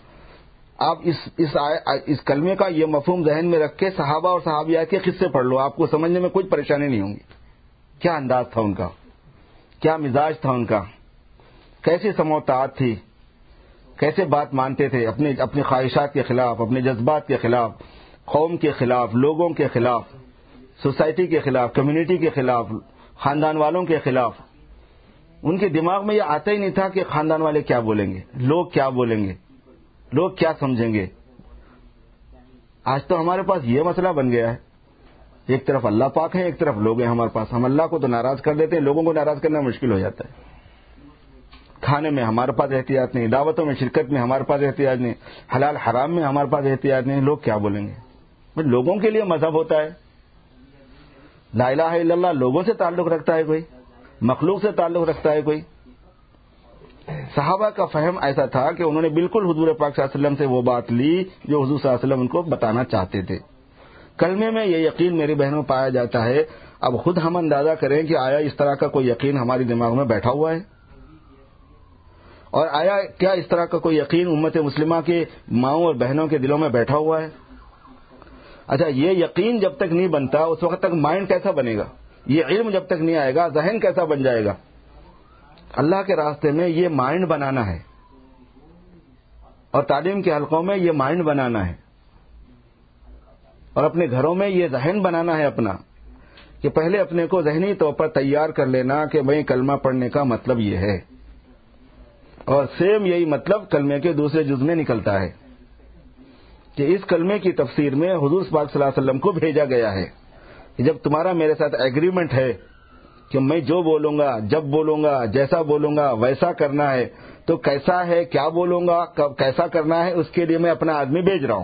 آپ اس کلمے کا یہ مفہوم ذہن میں رکھ کے صحابہ اور صحابیات کے قصے پڑھ لو، آپ کو سمجھنے میں کوئی پریشانی نہیں ہوگی. کیا انداز تھا ان کا، کیا مزاج تھا ان کا، کیسی سموتاعت تھی، کیسے بات مانتے تھے اپنی خواہشات کے خلاف، اپنے جذبات کے خلاف، قوم کے خلاف، لوگوں کے خلاف، سوسائٹی کے خلاف، کمیونٹی کے خلاف، خاندان والوں کے خلاف. ان کے دماغ میں یہ آتا ہی نہیں تھا کہ خاندان والے کیا بولیں گے، لوگ کیا بولیں گے، لوگ کیا سمجھیں گے. آج تو ہمارے پاس یہ مسئلہ بن گیا ہے، ایک طرف اللہ پاک ہے، ایک طرف لوگ ہیں ہمارے پاس. ہم اللہ کو تو ناراض کر دیتے ہیں، لوگوں کو ناراض کرنا مشکل ہو جاتا ہے. کھانے میں ہمارے پاس احتیاط نہیں، دعوتوں میں شرکت میں ہمارے پاس احتیاط نہیں، حلال حرام میں ہمارے پاس احتیاط نہیں. لوگ کیا بولیں گے؟ لوگوں کے لیے مذہب ہوتا ہے. لا الہ الا اللہ لوگوں سے تعلق رکھتا ہے کوئی، مخلوق سے تعلق رکھتا ہے کوئی. صحابہ کا فہم ایسا تھا کہ انہوں نے بالکل حضور پاک صلی اللہ علیہ وسلم سے وہ بات لی جو حضور صلی اللہ علیہ وسلم ان کو بتانا چاہتے تھے. کلمے میں یہ یقین میری بہنوں پایا جاتا ہے. اب خود ہم اندازہ کریں کہ آیا اس طرح کا کوئی یقین ہماری دماغ میں بیٹھا ہوا ہے، اور آیا کیا اس طرح کا کوئی یقین امت مسلمہ کے ماؤں اور بہنوں کے دلوں میں بیٹھا ہوا ہے؟ اچھا، یہ یقین جب تک نہیں بنتا اس وقت تک مائنڈ کیسا بنے گا؟ یہ علم جب تک نہیں آئے گا ذہن کیسا بن جائے گا؟ اللہ کے راستے میں یہ مائنڈ بنانا ہے، اور تعلیم کے حلقوں میں یہ مائنڈ بنانا ہے، اور اپنے گھروں میں یہ ذہن بنانا ہے اپنا، کہ پہلے اپنے کو ذہنی طور پر تیار کر لینا کہ بھئی کلمہ پڑھنے کا مطلب یہ ہے، اور سیم یہی مطلب کلمے کے دوسرے جز میں نکلتا ہے کہ اس کلمے کی تفسیر میں حضور پاک صلی اللہ علیہ وسلم کو بھیجا گیا ہے کہ جب تمہارا میرے ساتھ ایگریمنٹ ہے کہ میں جو بولوں گا، جب بولوں گا، جیسا بولوں گا ویسا کرنا ہے، تو کیسا ہے، کیا بولوں گا، کیسا کرنا ہے، اس کے لیے میں اپنا آدمی بھیج رہا ہوں.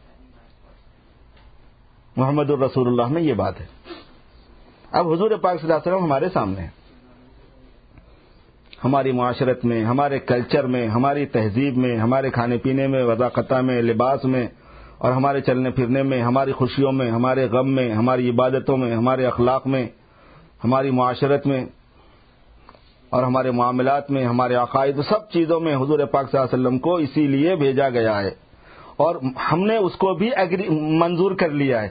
محمد الرسول اللہ میں یہ بات ہے. اب حضور پاک صلی اللہ علیہ وسلم ہمارے سامنے ہیں، ہماری معاشرت میں، ہمارے کلچر میں، ہماری تہذیب میں، ہمارے کھانے پینے میں، وضاقتہ میں، لباس میں، اور ہمارے چلنے پھرنے میں، ہماری خوشیوں میں، ہمارے غم میں، ہماری عبادتوں میں، ہمارے اخلاق میں، ہماری معاشرت میں، اور ہمارے معاملات میں، ہمارے عقائد، سب چیزوں میں حضور پاک صلی اللہ علیہ وسلم کو اسی لیے بھیجا گیا ہے، اور ہم نے اس کو بھی منظور کر لیا ہے.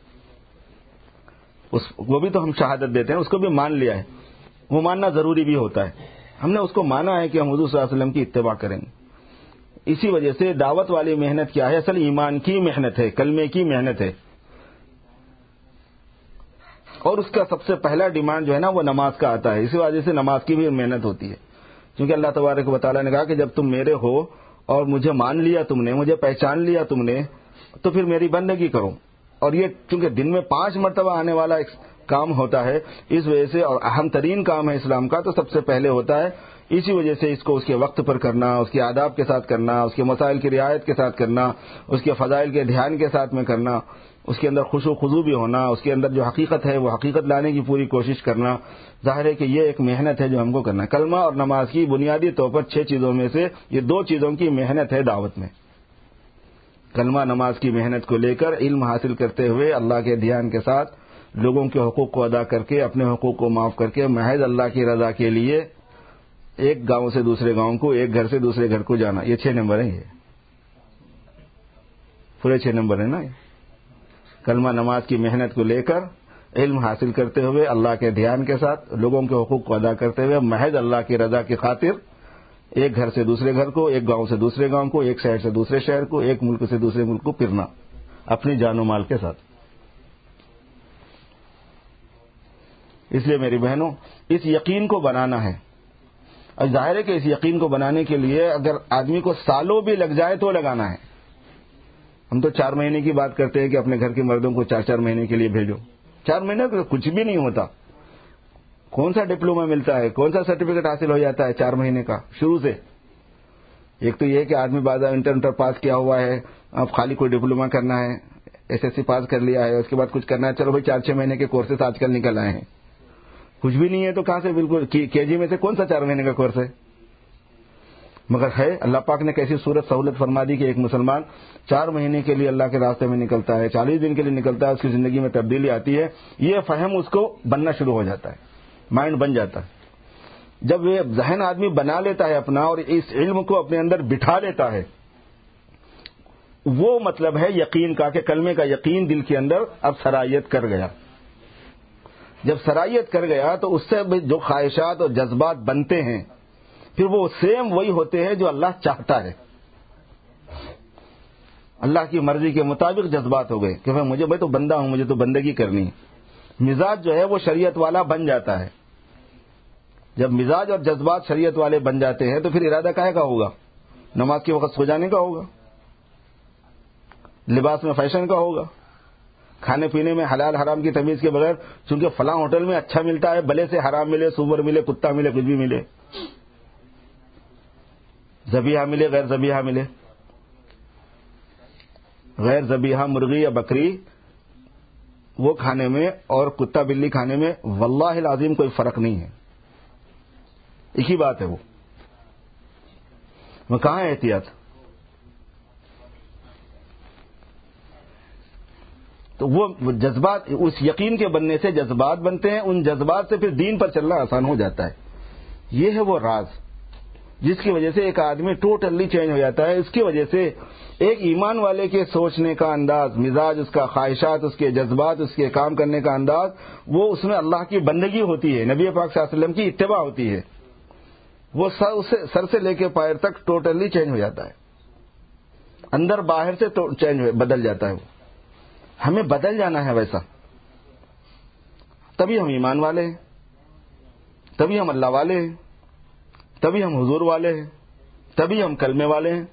وہ بھی تو ہم شہادت دیتے ہیں، اس کو بھی مان لیا ہے. وہ ماننا ضروری بھی ہوتا ہے. ہم نے اس کو مانا ہے کہ ہم حضور صلی اللہ علیہ وسلم کی اتباع کریں گے. اسی وجہ سے دعوت والی محنت کیا ہے؟ اصل ایمان کی محنت ہے، کلمے کی محنت ہے. اور اس کا سب سے پہلا ڈیمانڈ جو ہے نا وہ نماز کا آتا ہے. اسی وجہ سے نماز کی بھی محنت ہوتی ہے، کیونکہ اللہ تبارک و تعالیٰ نے کہا کہ جب تم میرے ہو اور مجھے مان لیا تم نے، مجھے پہچان لیا تم نے، تو پھر میری بندگی کرو. اور یہ چونکہ دن میں 5 مرتبہ آنے والا ایک کام ہوتا ہے، اس وجہ سے، اور اہم ترین کام ہے اسلام کا، تو سب سے پہلے ہوتا ہے. اسی وجہ سے اس کو اس کے وقت پر کرنا، اس کے آداب کے ساتھ کرنا، اس کے مسائل کی رعایت کے ساتھ کرنا، اس کے فضائل کے دھیان کے ساتھ میں کرنا، اس کے اندر خشوع و خضوع بھی ہونا، اس کے اندر جو حقیقت ہے وہ حقیقت لانے کی پوری کوشش کرنا. ظاہر ہے کہ یہ ایک محنت ہے جو ہم کو کرنا ہے. کلمہ اور نماز کی بنیادی طور پر 6 چیزوں میں سے یہ 2 چیزوں کی محنت ہے دعوت میں. کلمہ نماز کی محنت کو لے کر علم حاصل کرتے ہوئے اللہ کے دھیان کے ساتھ لوگوں کے حقوق کو ادا کر کے، اپنے حقوق کو معاف کر کے، محض اللہ کی رضا کے لیے ایک گاؤں سے دوسرے گاؤں کو، ایک گھر سے دوسرے گھر کو جانا. یہ 6 نمبر ہیں، یہ پورے 6 نمبر ہیں نا. کلمہ نماز کی محنت کو لے کر علم حاصل کرتے ہوئے اللہ کے دھیان کے ساتھ لوگوں کے حقوق کو ادا کرتے ہوئے محض اللہ کی رضا کی خاطر ایک گھر سے دوسرے گھر کو، ایک گاؤں سے دوسرے گاؤں کو، ایک شہر سے دوسرے شہر کو، ایک ملک سے دوسرے ملک کو پھرنا اپنی جان و مال کے ساتھ. اس لیے میری بہنوں اس یقین کو بنانا ہے. اور ظاہر ہے کہ اس یقین کو بنانے کے لیے اگر آدمی کو سالوں بھی لگ جائے تو لگانا ہے. ہم تو 4 مہینے کی بات کرتے ہیں کہ اپنے گھر کے مردوں کو 4 مہینے کے لیے بھیجو. 4 مہینے تو کچھ بھی نہیں ہوتا. کون سا ڈپلوما ملتا ہے، کون سا سرٹیفکیٹ حاصل ہو جاتا ہے 4 مہینے کا شروع سے؟ ایک تو یہ کہ آدمی بعد انٹر پاس کیا ہوا ہے، اب خالی کوئی ڈپلوما کرنا ہے، ایس ایس سی پاس کر لیا ہے، اس کے بعد کچھ کرنا ہے، چلو بھائی 4-6 مہینے کے کورسز آج کل نکل آئے ہیں. کچھ بھی نہیں ہے تو کہاں سے؟ بالکل کے جی میں سے کون سا 4 مہینے کا کورس ہے؟ مگر ہے اللہ پاک نے کیسی صورت سہولت فرما دی کہ ایک مسلمان 4 مہینے کے لیے اللہ کے راستے میں نکلتا ہے، 40 دن کے لیے نکلتا ہے، اس کی زندگی میں تبدیلی آتی ہے. یہ فہم اس کو بننا شروع ہو جاتا ہے، مائنڈ بن جاتا ہے. جب یہ ذہن آدمی بنا لیتا ہے اپنا اور اس علم کو اپنے اندر بٹھا لیتا ہے، وہ مطلب ہے یقین کا، کہ کلمے کا یقین دل کے اندر اب سرایت کر گیا. جب سرایت کر گیا تو اس سے جو خواہشات اور جذبات بنتے ہیں پھر وہ سیم وہی ہوتے ہیں جو اللہ چاہتا ہے. اللہ کی مرضی کے مطابق جذبات ہو گئے کہ میں تو بندہ ہوں، مجھے تو بندگی کرنی ہے. مزاج جو ہے وہ شریعت والا بن جاتا ہے. جب مزاج اور جذبات شریعت والے بن جاتے ہیں تو پھر ارادہ کاہے کا ہوگا؟ نماز کے وقت سو جانے کا ہوگا، لباس میں فیشن کا ہوگا، کھانے پینے میں حلال حرام کی تمیز کے بغیر، چونکہ فلاں ہوٹل میں اچھا ملتا ہے بھلے سے حرام ملے، سور ملے، کتا ملے، کچھ بھی ملے، ذبیحہ ملے، غیر ذبیحہ ملے. غیر ذبیحہ مرغی یا بکری وہ کھانے میں اور کتا بلی کھانے میں واللہ العظیم کوئی فرق نہیں ہے، ایک ہی بات ہے. وہ وہ کہاں ہے احتیاط؟ تو وہ جذبات، اس یقین کے بننے سے جذبات بنتے ہیں، ان جذبات سے پھر دین پر چلنا آسان ہو جاتا ہے. یہ ہے وہ راز جس کی وجہ سے ایک آدمی ٹوٹلی چینج ہو جاتا ہے. اس کی وجہ سے ایک ایمان والے کے سوچنے کا انداز، مزاج اس کا، خواہشات اس کے، جذبات اس کے، کام کرنے کا انداز، وہ اس میں اللہ کی بندگی ہوتی ہے، نبی پاک صلی اللہ علیہ وسلم کی اتباع ہوتی ہے. وہ سر سے لے کے پیر تک ٹوٹلی چینج ہو جاتا ہے، اندر باہر سے بدل جاتا ہے. وہ ہمیں بدل جانا ہے ویسا، تبھی ہم ایمان والے ہیں، تبھی ہم اللہ والے ہیں، تبھی ہم حضور والے ہیں، تبھی ہم کلمے والے ہیں.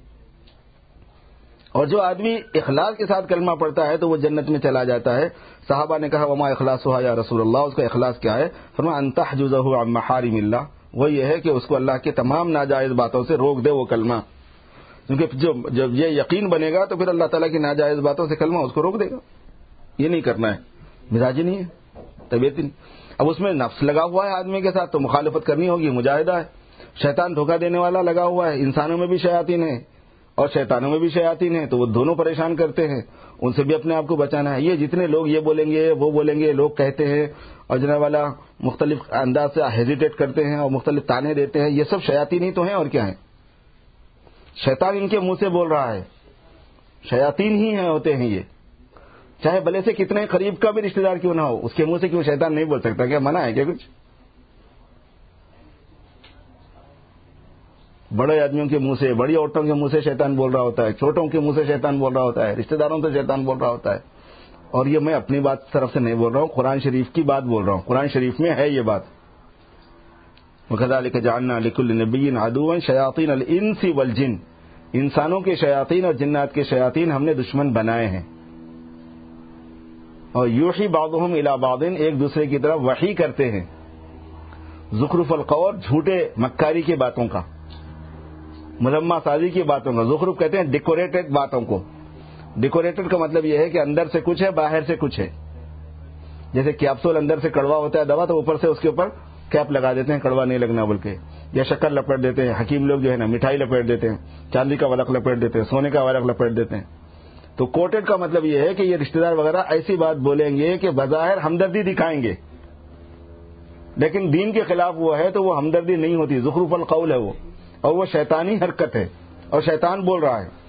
اور جو آدمی اخلاص کے ساتھ کلمہ پڑھتا ہے تو وہ جنت میں چلا جاتا ہے. صحابہ نے کہا وما اخلاصھا یا رسول اللہ، اس کا اخلاص کیا ہے؟ فرمایا ان تحجزہ عن محارم اللہ، وہ یہ ہے کہ اس کو اللہ کی تمام ناجائز باتوں سے روک دے وہ کلمہ. کیونکہ جب یہ یقین بنے گا تو پھر اللہ تعالیٰ کی ناجائز باتوں سے کلمہ اس کو روک دے گا. یہ نہیں کرنا ہے، مزاج نہیں ہے، طبیعت نہیں. اب اس میں نفس لگا ہوا ہے آدمی کے ساتھ تو مخالفت کرنی ہوگی، مجاہدہ ہے. شیطان دھوکہ دینے والا لگا ہوا ہے، انسانوں میں بھی شیاطین ہیں اور شیطانوں میں بھی شیاطین ہیں، تو وہ دونوں پریشان کرتے ہیں، ان سے بھی اپنے آپ کو بچانا ہے. یہ جتنے لوگ یہ بولیں گے وہ بولیں گے، لوگ کہتے ہیں اور جناب والا مختلف انداز سے ہیزیٹیٹ کرتے ہیں اور مختلف تانے دیتے ہیں، یہ سب شیاطین ہی تو ہیں اور کیا ہیں. شیطان ان کے منہ سے بول رہا ہے، شیاطین ہی ہیں ہوتے ہیں یہ، چاہے بھلے سے کتنے قریب کا بھی رشتہ دار کیوں نہ ہو، اس کے منہ سے کیوں شیطان نہیں بول سکتا؟ کیا منع ہے کیا کچھ؟ بڑے آدمیوں کے منہ سے، بڑی عورتوں کے منہ سے شیطان بول رہا ہوتا ہے، چھوٹوں کے منہ سے شیطان بول رہا ہوتا ہے، رشتہ داروں سے شیطان بول رہا ہوتا ہے. اور یہ میں اپنی بات طرف سے نہیں بول رہا ہوں، قرآن شریف کی بات بول رہا ہوں. قرآن شریف میں ہے یہ بات. وَكَذَلِكَ جَعَلْنَا لِكُلِّ نَبِيٍّ عَدُوًّا شَيَاطِينَ الْإِنسِ وَالْجِنِّ، انسانوں کے شیاطین اور جنات کے شیاطین ہم نے دشمن بنائے ہیں. اور یوحی بعضهم الی بعض، ایک دوسرے کی طرف وحی کرتے ہیں. زخرف القول، جھوٹے مکاری کی باتوں کا، ملمہ سازی کی باتوں کا. زخرف کہتے ہیں ڈیکوریٹڈ باتوں کو. ڈیکوریٹڈ کا مطلب یہ ہے کہ اندر سے کچھ ہے، باہر سے کچھ ہے. جیسے کیپسول اندر سے کڑوا ہوتا ہے دوا، تو اوپر سے اس کے اوپر کیپ لگا دیتے ہیں کڑوا نہیں لگنا بول کے، یا شکر لپیٹ دیتے ہیں. حکیم لوگ جو ہے نا مٹھائی لپیٹ دیتے ہیں، چاندی کا ورق لپیٹ دیتے ہیں، سونے کا ورق لپیٹ دیتے ہیں. تو کوٹڈ کا مطلب یہ ہے کہ یہ رشتہ دار وغیرہ ایسی بات بولیں گے کہ بظاہر ہمدردی دکھائیں گے، لیکن دین کے خلاف وہ ہے تو وہ ہمدردی نہیں ہوتی، زخرف القول ہے وہ، اور وہ شیطانی حرکت ہے اور شیطان بول رہا ہے.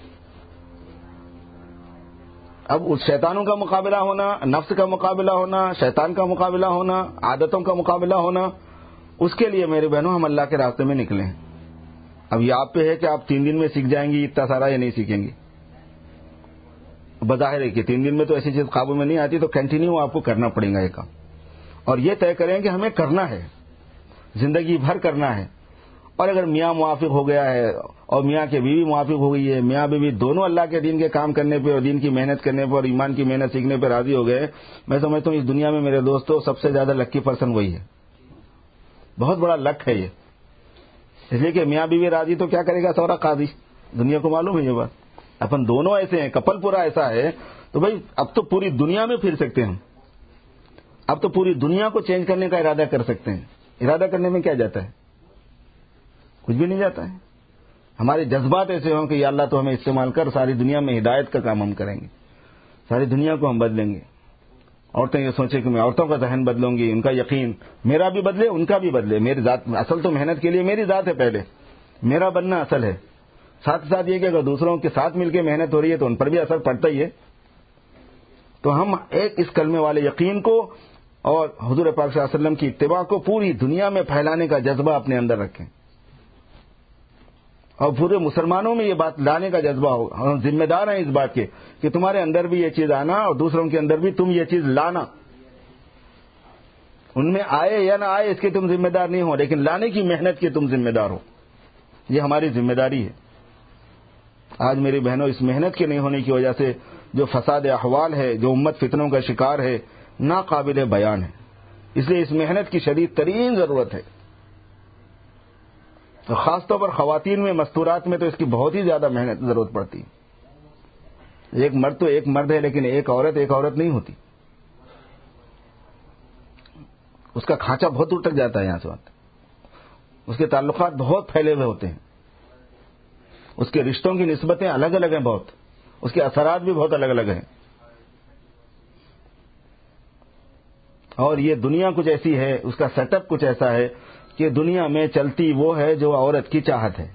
اب اس شیطانوں کا مقابلہ ہونا، نفس کا مقابلہ ہونا، شیطان کا مقابلہ ہونا، عادتوں کا مقابلہ ہونا، اس کے لیے میرے بہنوں ہم اللہ کے راستے میں نکلے ہیں. اب یہ آپ پہ ہے کہ آپ 3 دن میں سیکھ جائیں گی اتنا سارا یا نہیں سیکھیں گی. بظاہر ہے کہ 3 دن میں تو ایسی چیز قابو میں نہیں آتی، تو کنٹینیو آپ کو کرنا پڑے گا یہ کام. اور یہ طے کریں کہ ہمیں کرنا ہے، زندگی بھر کرنا ہے. اور اگر میاں موافق ہو گیا ہے اور میاں کے بیوی موافق ہو گئی ہے، میاں بیوی دونوں اللہ کے دین کے کام کرنے پہ اور دین کی محنت کرنے پہ اور ایمان کی محنت سیکھنے پہ راضی ہو گئے، میں سمجھتا ہوں اس دنیا میں میرے دوستوں سب سے زیادہ لکی پرسن وہی ہے. بہت بڑا لک ہے یہ. اس لیے کہ میاں بیوی راضی تو کیا کرے گا سورا قاضی، دنیا کو معلوم ہے یہ بات. اپن دونوں ایسے ہیں، کپل پورا ایسا ہے، تو بھائی اب تو پوری دنیا میں پھر سکتے ہیں. اب تو پوری دنیا کو چینج کرنے کا ارادہ کر سکتے ہیں. ارادہ کرنے میں کیا جاتا ہے؟ کچھ بھی نہیں جاتا ہے. ہمارے جذبات ایسے ہوں کہ یا اللہ تو ہمیں استعمال کر، ساری دنیا میں ہدایت کا کام ہم کریں گے، ساری دنیا کو ہم بدلیں گے. عورتیں یہ سوچیں کہ میں عورتوں کا ذہن بدلوں گی، ان کا یقین میرا بھی بدلے، ان کا بھی بدلے. میری ذات، اصل تو محنت کے لیے میری ذات ہے، پہلے میرا بننا اصل ہے. ساتھ ساتھ یہ کہ اگر دوسروں کے ساتھ مل کے محنت ہو رہی ہے تو ان پر بھی اثر پڑتا ہی ہے. تو ہم ایک اس کلمے والے یقین کو اور حضور پاک صلی اللہ علیہ وسلم کی اتباع کو پوری دنیا میں پھیلانے کا جذبہ اپنے اندر رکھیں، اور پورے مسلمانوں میں یہ بات لانے کا جذبہ ہو. ہم ذمہ دار ہیں اس بات کے کہ تمہارے اندر بھی یہ چیز آنا اور دوسروں کے اندر بھی تم یہ چیز لانا. ان میں آئے یا نہ آئے اس کے تم ذمہ دار نہیں ہو، لیکن لانے کی محنت کے تم ذمہ دار ہو. یہ ہماری ذمہ داری ہے. آج میری بہنوں اس محنت کے نہیں ہونے کی وجہ سے جو فساد احوال ہے، جو امت فتنوں کا شکار ہے، ناقابل بیان ہے. اس لیے اس محنت کی شدید ترین ضرورت ہے. تو خاص طور پر خواتین میں، مستورات میں تو اس کی بہت ہی زیادہ محنت ضرورت پڑتی ہے. ایک مرد تو ایک مرد ہے، لیکن ایک عورت نہیں ہوتی. اس کا کھانچا بہت دور تک جاتا ہے. یہاں سے اس کے تعلقات بہت پھیلے ہوئے ہوتے ہیں. اس کے رشتوں کی نسبتیں الگ الگ ہیں بہت، اس کے اثرات بھی بہت الگ الگ ہیں. اور یہ دنیا کچھ ایسی ہے، اس کا سیٹ اپ کچھ ایسا ہے کہ دنیا میں چلتی وہ ہے جو عورت کی چاہت ہے.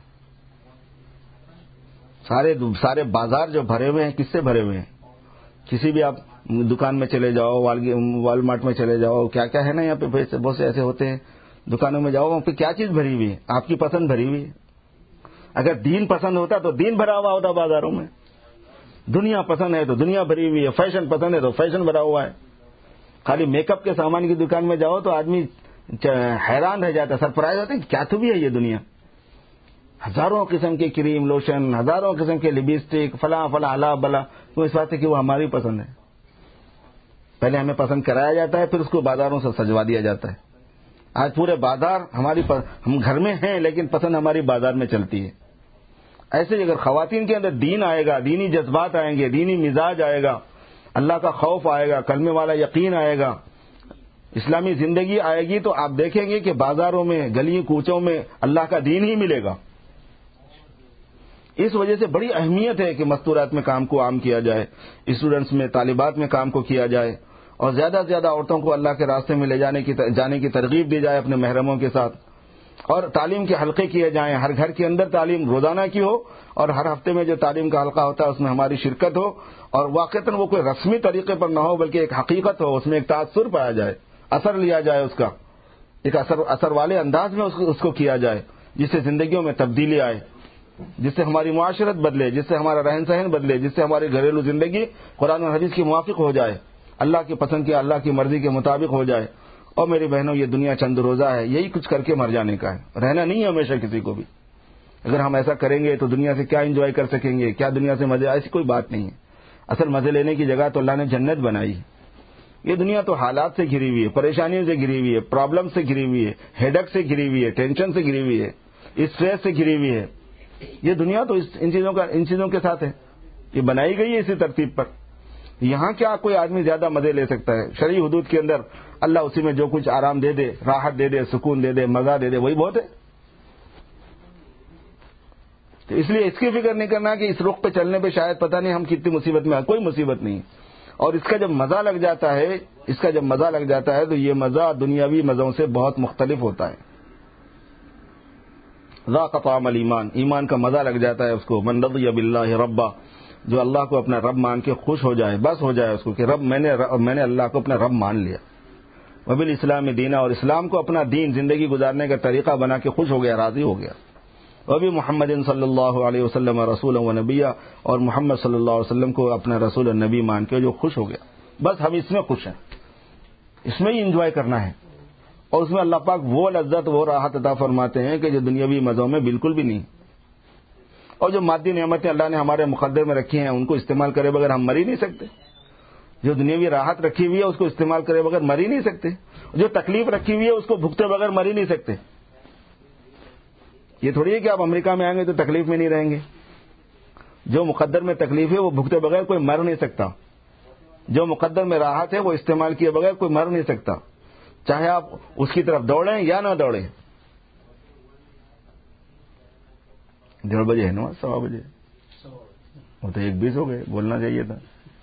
سارے بازار جو بھرے ہوئے ہیں کس سے بھرے ہوئے ہیں؟ کسی بھی آپ دکان میں چلے جاؤ، والمارٹ میں چلے جاؤ، کیا کیا ہے نا یہاں پہ بہت سے ایسے ہوتے ہیں. دکانوں میں جاؤ، وہاں پہ کیا چیز بھری ہوئی ہے؟ آپ کی پسند بھری ہوئی ہے. اگر دین پسند ہوتا تو دین بھرا ہوا ہوتا بازاروں میں. دنیا پسند ہے تو دنیا بھری ہوئی ہے، فیشن پسند ہے تو فیشن بھرا ہوا ہے. خالی میک اپ کے سامان کی دکان میں جاؤ تو آدمی حیران رہ جاتا ہے، سرپرائز ہوتے ہیں کیا تو بھی ہے یہ دنیا. ہزاروں قسم کے کریم لوشن، ہزاروں قسم کے لپسٹک، فلاں فلاں الا بلا، تو اس بات ہے کہ وہ ہماری پسند ہے. پہلے ہمیں پسند کرایا جاتا ہے، پھر اس کو بازاروں سے سجوا دیا جاتا ہے. آج پورے بازار ہم گھر میں ہیں لیکن پسند ہماری بازار میں چلتی ہے. ایسے ہی اگر خواتین کے اندر دین آئے گا، دینی جذبات آئیں گے، دینی مزاج آئے گا، اللہ کا خوف آئے گا، کلمے والا یقین آئے گا، اسلامی زندگی آئے گی، تو آپ دیکھیں گے کہ بازاروں میں، گلی کوچوں میں اللہ کا دین ہی ملے گا. اس وجہ سے بڑی اہمیت ہے کہ مستورات میں کام کو عام کیا جائے، اسٹوڈنٹس میں، طالبات میں کام کو کیا جائے، اور زیادہ سے زیادہ عورتوں کو اللہ کے راستے میں لے جانے کی ترغیب دی جائے اپنے محرموں کے ساتھ. اور تعلیم کے حلقے کیے جائیں، ہر گھر کے اندر تعلیم روزانہ کی ہو، اور ہر ہفتے میں جو تعلیم کا حلقہ ہوتا ہے اس میں ہماری شرکت ہو، اور واقعتاً وہ کوئی رسمی طریقے پر نہ ہو بلکہ ایک حقیقت ہو، اس میں ایک تاثر پایا جائے، اثر لیا جائے، اس کا ایک اثر والے انداز میں اس کو کیا جائے، جس سے زندگیوں میں تبدیلی آئے، جس سے ہماری معاشرت بدلے، جس سے ہمارا رہن سہن بدلے، جس سے ہماری گھریلو زندگی قرآن و حدیث کے موافق ہو جائے، اللہ کی پسند کی، اللہ کی مرضی کے مطابق ہو جائے. اور میری بہنوں، یہ دنیا چند روزہ ہے، یہی کچھ کر کے مر جانے کا ہے، رہنا نہیں ہے ہمیشہ کسی کو بھی. اگر ہم ایسا کریں گے تو دنیا سے کیا انجوائے کر سکیں گے، کیا دنیا سے مزے؟ ایسی کوئی بات نہیں ہے. اصل مزے لینے کی جگہ تو اللہ نے جنت بنائی. یہ دنیا تو حالات سے گھری ہوئی ہے، پریشانیوں سے گھری ہوئی ہے، پرابلم سے گھری ہوئی ہے، ہیڈک سے گھری ہوئی ہے، ٹینشن سے گھری ہوئی ہے، اسٹریس سے گھری ہوئی ہے. یہ دنیا تو ان چیزوں کے ساتھ ہے، یہ بنائی گئی ہے اسی ترتیب پر. یہاں کیا کوئی آدمی زیادہ مزے لے سکتا ہے؟ شرعی حدود کے اندر اللہ اسی میں جو کچھ آرام دے دے، راحت دے دے، سکون دے دے، مزہ دے دے، وہی بہت ہے. تو اس لیے اس کی فکر نہیں کرنا کہ اس رخ پہ چلنے پہ شاید پتہ نہیں ہم کتنی مصیبت میں ہیں. کوئی مصیبت نہیں. اور اس کا جب مزہ لگ جاتا ہے تو یہ مزہ دنیاوی مزوں سے بہت مختلف ہوتا ہے. ذاق طعم الایمان، ایمان کا مزہ لگ جاتا ہے اس کو. من رضی باللہ ربا، جو اللہ کو اپنا رب مان کے خوش ہو جائے، بس ہو جائے اس کو کہ رب میں نے اللہ کو اپنا رب مان لیا. وبالاسلام دینا، اور اسلام کو اپنا دین، زندگی گزارنے کا طریقہ بنا کے خوش ہو گیا، راضی ہو گیا. وبی محمد صلی اللہ علیہ وسلم رسول و نبیہ، اور محمد صلی اللہ علیہ وسلم کو اپنا رسول اور نبی مان کے جو خوش ہو گیا. بس ہم اس میں خوش ہیں، اس میں ہی انجوائے کرنا ہے. اور اس میں اللہ پاک وہ لذت، وہ راحت عطا فرماتے ہیں کہ جو دنیاوی مزوں میں بالکل بھی نہیں. اور جو مادی نعمتیں اللہ نے ہمارے مقدر میں رکھی ہیں ان کو استعمال کرے بغیر ہم مر ہی نہیں سکتے. جو دنیاوی راحت رکھی ہوئی ہے اس کو استعمال کرے بغیر مر ہی نہیں سکتے. جو تکلیف رکھی ہوئی ہے اس کو بھگتے بغیر مر ہی نہیں سکتے. یہ تھوڑی ہے کہ آپ امریکہ میں آئیں گے تو تکلیف میں نہیں رہیں گے. جو مقدر میں تکلیف ہے وہ بھگتے بغیر کوئی مر نہیں سکتا. جو مقدر میں راحت ہے وہ استعمال کیے بغیر کوئی مر نہیں سکتا، چاہے آپ اس کی طرف دوڑیں یا نہ دوڑیں. 1:30 بجے ہے نا، 1:15 بجے، وہ تو 1:20 ہو گئے، بولنا چاہیے تھا.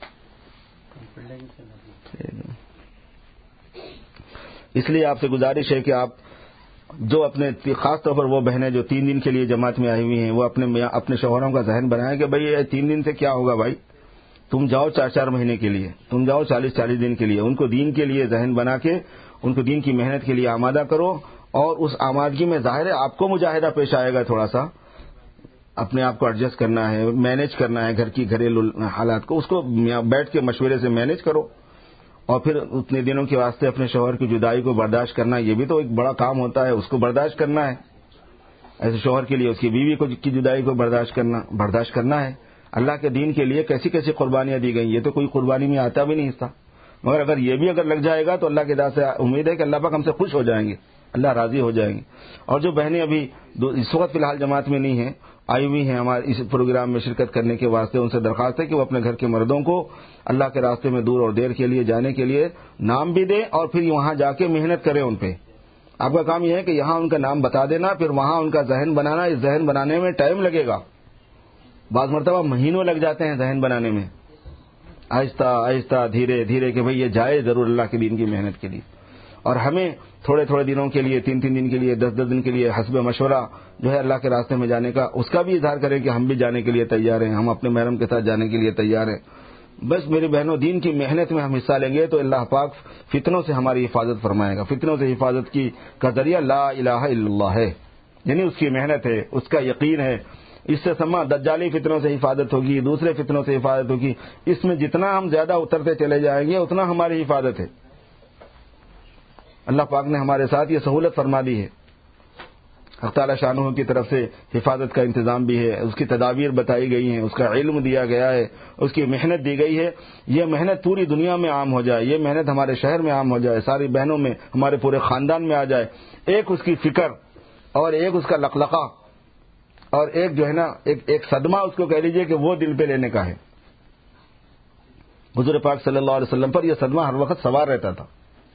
اس لیے آپ سے گزارش ہے کہ آپ جو اپنے، خاص طور پر وہ بہنیں جو 3 دن کے لیے جماعت میں آئی ہوئی ہیں، وہ اپنے شوہروں کا ذہن بنائیں کہ بھائی یہ 3 دن سے کیا ہوگا. بھائی تم جاؤ 4 مہینے کے لیے، تم جاؤ 40 دن کے لیے. ان کو دین کے لیے ذہن بنا کے ان کو دین کی محنت کے لیے آمادہ کرو. اور اس آمادگی میں ظاہر ہے آپ کو مجاہدہ پیش آئے گا، تھوڑا سا اپنے آپ کو ایڈجسٹ کرنا ہے، مینیج کرنا ہے گھر کی گھریلو حالات کو. اس کو بیٹھ کے مشورے سے مینیج کرو. اور پھر اتنے دنوں کے واسطے اپنے شوہر کی جدائی کو برداشت کرنا، یہ بھی تو ایک بڑا کام ہوتا ہے، اس کو برداشت کرنا ہے. ایسے شوہر کے لیے اس کی بیوی کی جدائی کو برداشت کرنا ہے. اللہ کے دین کے لیے کیسی کیسی قربانیاں دی گئی، یہ تو کوئی قربانی میں آتا بھی نہیں حصہ. مگر اگر یہ بھی لگ جائے گا تو اللہ کی ذات سے امید ہے کہ اللہ پاک ہم سے خوش ہو جائیں گے، اللہ راضی ہو جائیں گے. اور جو بہنیں ابھی اس وقت فی الحال جماعت میں نہیں ہیں، آئی ہوئی ہیں ہمارے اس پروگرام میں شرکت کرنے کے واسطے، ان سے درخواست ہے کہ وہ اپنے گھر کے مردوں کو اللہ کے راستے میں دور اور دیر کے لیے جانے کے لیے نام بھی دیں، اور پھر وہاں جا کے محنت کریں ان پہ. آپ کا کام یہ ہے کہ یہاں ان کا نام بتا دینا، پھر وہاں ان کا ذہن بنانا. اس ذہن بنانے میں ٹائم لگے گا، بعض مرتبہ مہینوں لگ جاتے ہیں ذہن بنانے میں، آہستہ آہستہ دھیرے دھیرے کہ بھئی یہ جائے ضرور اللہ کے دین کی محنت کے لیے. اور ہمیں تھوڑے تھوڑے دنوں کے لیے، 3 دن کے لیے، 10 دن کے لیے حسب مشورہ جو ہے اللہ کے راستے میں جانے کا، اس کا بھی اظہار کریں کہ ہم بھی جانے کے لیے تیار ہیں، ہم اپنے محرم کے ساتھ جانے کے لیے تیار ہیں. بس میری بہنوں، دین کی محنت میں ہم حصہ لیں گے تو اللہ پاک فتنوں سے ہماری حفاظت فرمائے گا. فتنوں سے حفاظت کا ذریعہ لا الہ الا اللہ ہے، یعنی اس کی محنت ہے، اس کا یقین ہے. اس سے سما دجالی فتنوں سے حفاظت ہوگی، دوسرے فتنوں سے حفاظت ہوگی. اس میں جتنا ہم زیادہ اترتے چلے جائیں گے اتنا ہماری حفاظت ہے. اللہ پاک نے ہمارے ساتھ یہ سہولت فرما دی ہے. حق تعالی شانہ کی طرف سے حفاظت کا انتظام بھی ہے، اس کی تدابیر بتائی گئی ہیں، اس کا علم دیا گیا ہے، اس کی محنت دی گئی ہے. یہ محنت پوری دنیا میں عام ہو جائے، یہ محنت ہمارے شہر میں عام ہو جائے، ساری بہنوں میں، ہمارے پورے خاندان میں آ جائے. ایک اس کی فکر اور ایک اس کا لقلقہ اور ایک جو ہے نا ایک صدمہ اس کو کہہ لیجئے کہ وہ دل پہ لینے کا ہے. حضور پاک صلی اللہ علیہ وسلم پر یہ صدمہ ہر وقت سوار رہتا تھا.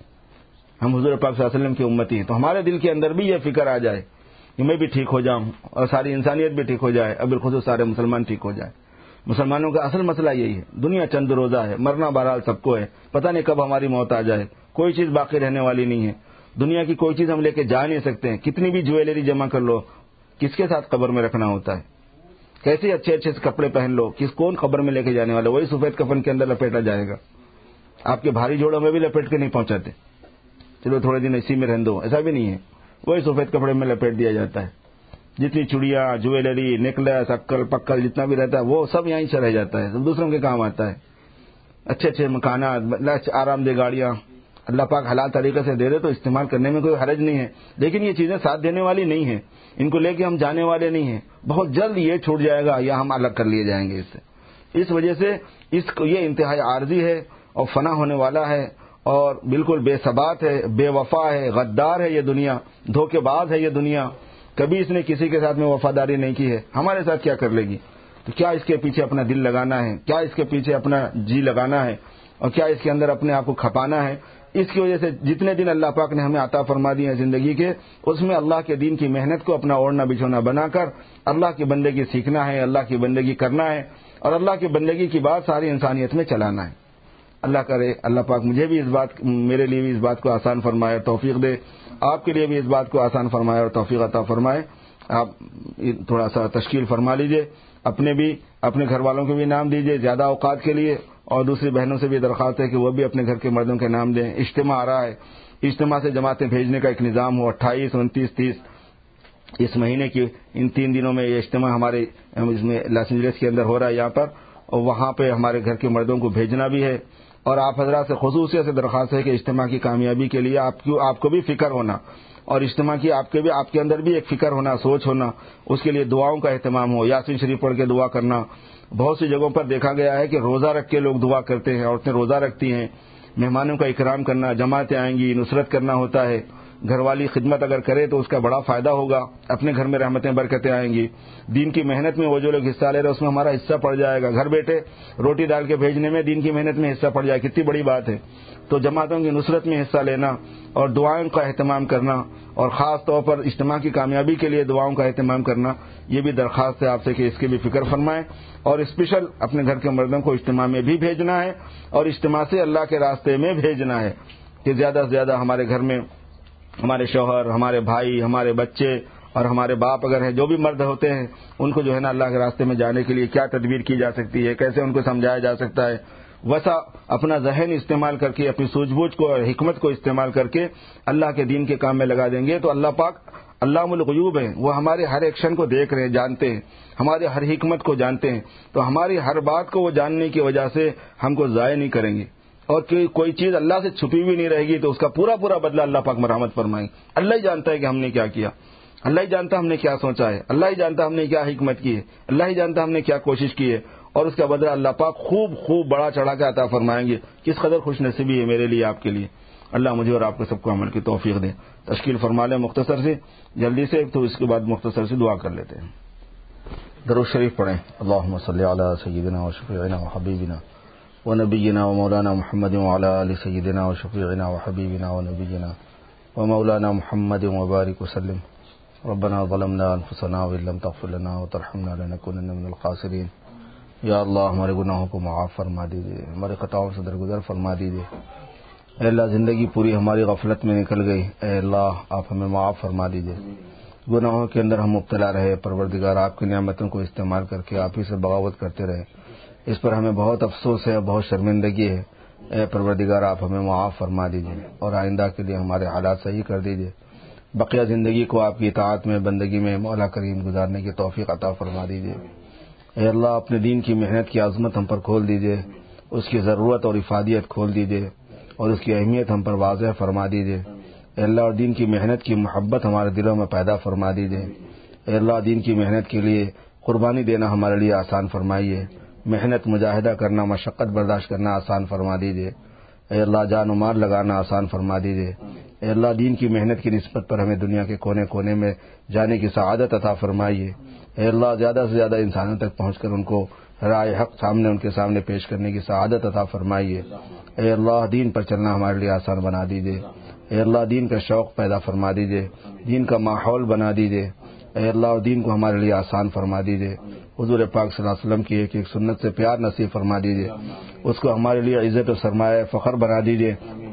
ہم حضور پاک صلی اللہ علیہ وسلم کی امتی ہیں تو ہمارے دل کے اندر بھی یہ فکر آ جائے کہ میں بھی ٹھیک ہو جاؤں اور ساری انسانیت بھی ٹھیک ہو جائے، اب بالخصوص سارے مسلمان ٹھیک ہو جائے. مسلمانوں کا اصل مسئلہ یہی ہے. دنیا چند روزہ ہے، مرنا بہرحال سب کو ہے، پتہ نہیں کب ہماری موت آ جائے. کوئی چیز باقی رہنے والی نہیں ہے. دنیا کی کوئی چیز ہم لے کے جا نہیں سکتے ہیں. کتنی بھی جویلری جمع کر لو، کس کے ساتھ قبر میں رکھنا ہوتا ہے. کیسے اچھے اچھے کپڑے پہن لو، کون قبر میں لے کے جانے والا؟ وہی سفید کفن کے اندر لپیٹا جائے گا. آپ کے بھاری جوڑوں میں بھی لپیٹ کے نہیں پہنچاتے، چلو تھوڑے دن اسی میں رہن دو، ایسا بھی نہیں ہے. وہی سفید کپڑے میں لپیٹ دیا جاتا ہے. جتنی چڑیاں، جویلری، نیکلس، عقل پکل جتنا بھی رہتا ہے وہ سب یہیں سے رہ جاتا ہے، سب دوسروں کے کام آتا ہے. اچھے اچھے مکانات، آرام دہ گاڑیاں اللہ پاک حلال طریقے سے دے دے تو استعمال کرنے میں کوئی حرج نہیں ہے. لیکن یہ چیزیں ساتھ دینے والی نہیں ہیں، ان کو لے کے ہم جانے والے نہیں ہیں. بہت جلد یہ چھوٹ جائے گا یا ہم الگ کر لیے جائیں گے اس سے. اس وجہ سے یہ انتہائی عارضی ہے اور فنا ہونے والا ہے اور بالکل بے ثبات ہے، بے وفا ہے، غدار ہے یہ دنیا، دھوکے باز ہے یہ دنیا. کبھی اس نے کسی کے ساتھ میں وفاداری نہیں کی ہے، ہمارے ساتھ کیا کر لے گی؟ تو کیا اس کے پیچھے اپنا دل لگانا ہے، کیا اس کے پیچھے اپنا جی لگانا ہے اور کیا اس کے اندر اپنے آپ کو کھپانا ہے؟ اس کی وجہ سے جتنے دن اللہ پاک نے ہمیں عطا فرما دیے ہیں زندگی کے، اس میں اللہ کے دین کی محنت کو اپنا اوڑھنا بچھونا بنا کر اللہ کی بندگی سیکھنا ہے، اللہ کی بندگی کرنا ہے اور اللہ کی بندگی کی بات ساری انسانیت میں چلانا ہے. اللہ کرے اللہ پاک مجھے بھی میرے لیے بھی اس بات کو آسان فرمائے اور توفیق دے، آپ کے لیے بھی اس بات کو آسان فرمائے اور توفیق عطا فرمائے. آپ تھوڑا سا تشکیل فرما لیجئے، اپنے گھر والوں کے بھی نام دیجئے زیادہ اوقات کے لیے، اور دوسری بہنوں سے بھی درخواست ہے کہ وہ بھی اپنے گھر کے مردوں کے نام دیں. اجتماع آ رہا ہے، اجتماع سے جماعتیں بھیجنے کا ایک نظام ہو. 28، 29، 30 اس مہینے کی ان 3 دنوں میں یہ اجتماع ہمارے اس میں لاس اینجلس کے اندر ہو رہا ہے یہاں پر، اور وہاں پہ ہمارے گھر کے مردوں کو بھیجنا بھی ہے. اور آپ حضرات سے خصوصیت سے درخواست ہے کہ اجتماع کی کامیابی کے لیے آپ کو بھی فکر ہونا اور اجتماع کی آپ کے اندر بھی ایک فکر ہونا، سوچ ہونا، اس کے لیے دعاؤں کا اہتمام ہو. یاسین شریف پڑھ کے دعا کرنا. بہت سی جگہوں پر دیکھا گیا ہے کہ روزہ رکھ کے لوگ دعا کرتے ہیں، عورتیں روزہ رکھتی ہیں. مہمانوں کا اکرام کرنا، جماعتیں آئیں گی، نصرت کرنا ہوتا ہے. گھر والی خدمت اگر کرے تو اس کا بڑا فائدہ ہوگا، اپنے گھر میں رحمتیں برکتیں آئیں گی. دین کی محنت میں وہ جو لوگ حصہ لے رہے ہیں اس میں ہمارا حصہ پڑ جائے گا. گھر بیٹھے روٹی ڈال کے بھیجنے میں دین کی محنت میں حصہ پڑ جائے، کتنی بڑی بات ہے. تو جماعتوں کی نصرت میں حصہ لینا اور دعاؤں کا اہتمام کرنا اور خاص طور پر اجتماع کی کامیابی کے لیے دعاؤں کا اہتمام کرنا، یہ بھی درخواست ہے آپ سے کہ اس کی بھی فکر فرمائیں. اور اسپیشل اپنے گھر کے مردوں کو اجتماع میں بھی بھیجنا ہے اور اجتماع سے اللہ کے راستے میں بھیجنا ہے کہ زیادہ سے زیادہ ہمارے گھر میں ہمارے شوہر، ہمارے بھائی، ہمارے بچے اور ہمارے باپ اگر ہیں، جو بھی مرد ہوتے ہیں، ان کو جو ہے نا اللہ کے راستے میں جانے کے لیے کیا تدبیر کی جا سکتی ہے، کیسے ان کو سمجھایا جا سکتا ہے، ویسا اپنا ذہن استعمال کر کے، اپنی سوجھ بوجھ کو اور حکمت کو استعمال کر کے اللہ کے دین کے کام میں لگا دیں گے تو اللہ پاک علام الغیوب ہیں، وہ ہمارے ہر ایکشن کو دیکھ رہے ہیں، جانتے ہیں، ہمارے ہر حکمت کو جانتے ہیں. تو ہماری ہر بات کو وہ جاننے کی وجہ سے ہم کو ضائع نہیں کریں گے اور کوئی چیز اللہ سے چھپی ہوئی نہیں رہے گی تو اس کا پورا بدلہ اللہ پاک مرحمت فرمائیں. اللہ ہی جانتا ہے کہ ہم نے کیا کیا، اللہ ہی جانتا ہم نے کیا سوچا ہے، اللہ ہی جانتا ہم نے کیا حکمت کی ہے، اللہ ہی جانتا ہم نے کیا کوشش کی ہے، اور اس کا بدلہ اللہ پاک خوب بڑا چڑھا کے عطا فرمائیں گے. کس قدر خوش نصیبی ہے میرے لیے، آپ کے لیے. اللہ مجھے اور آپ کو سب کو عمل کی توفیق دے. تشکیل فرما لیں مختصر سے جلدی سے، تو اس کے بعد مختصر سے دعا کر لیتے ہیں. درود شریف پڑھیں. اللہم صلی علی سیدنا و شفیعنا و حبیبنا و نبینا و مولانا محمد وعلی آل سیدنا و شفیعنا و حبیبنا و نبینا و مولانا محمد وبارک وسلم. ربنا ظلمنا انفسنا وان لم تغفر لنا وترحمنا لنكونن من الخاسرین. یا اللہ ہمارے گناہوں کو معاف فرما دیجیے، ہمارے خطاؤں سے درگزر فرما دیجیے۔ اے اللہ زندگی پوری ہماری غفلت میں نکل گئی، اے اللہ آپ ہمیں معاف فرما دیجیے۔ گناہوں کے اندر ہم مبتلا رہے، پروردگار آپ کی نعمتوں کو استعمال کر کے آپ ہی سے بغاوت کرتے رہے، اس پر ہمیں بہت افسوس ہے اور بہت شرمندگی ہے۔ اے پروردگار آپ ہمیں معاف فرما دیجیے اور آئندہ کے لیے ہمارے حالات صحیح کر دیجیے۔ بقیہ زندگی کو آپ کی اطاعت میں، بندگی میں مولا کریم گزارنے کی توفیق عطا فرما دیجیے۔ اے اللہ اپنے دین کی محنت کی عظمت ہم پر کھول دیجیے، اس کی ضرورت اور افادیت کھول دیجیے اور اس کی اہمیت ہم پر واضح فرما دیجیے۔ اے اللہ اور دین کی محنت کی محبت ہمارے دلوں میں پیدا فرما دیجیے۔ اے اللہ دین کی محنت کے لیے قربانی دینا ہمارے لیے آسان فرمائیے، محنت مجاہدہ کرنا، مشقت برداشت کرنا آسان فرما دیجیے۔ اے اللہ جان و مال لگانا آسان فرما دیجیے۔ اے اللہ دین کی محنت کی نسبت پر ہمیں دنیا کے کونے کونے میں جانے کی سعادت عطا فرمائیے۔ اے اللہ زیادہ سے زیادہ انسانوں تک پہنچ کر ان کو رائے حق ان کے سامنے پیش کرنے کی سعادت عطا فرمائیے۔ اے اللہ دین پر چلنا ہمارے لیے آسان بنا دیجیے۔ اے اللہ دین کا شوق پیدا فرما دیجیے، دین کا ماحول بنا دیجیے۔ اے اللہ دین کو ہمارے لیے آسان فرما دیجیے۔ حضور پاک صلی اللہ علیہ وسلم کی ایک ایک سنت سے پیار نصیب فرما دیجیے، اس کو ہمارے لیے عزت و سرمایہ فخر بنا دیجیے۔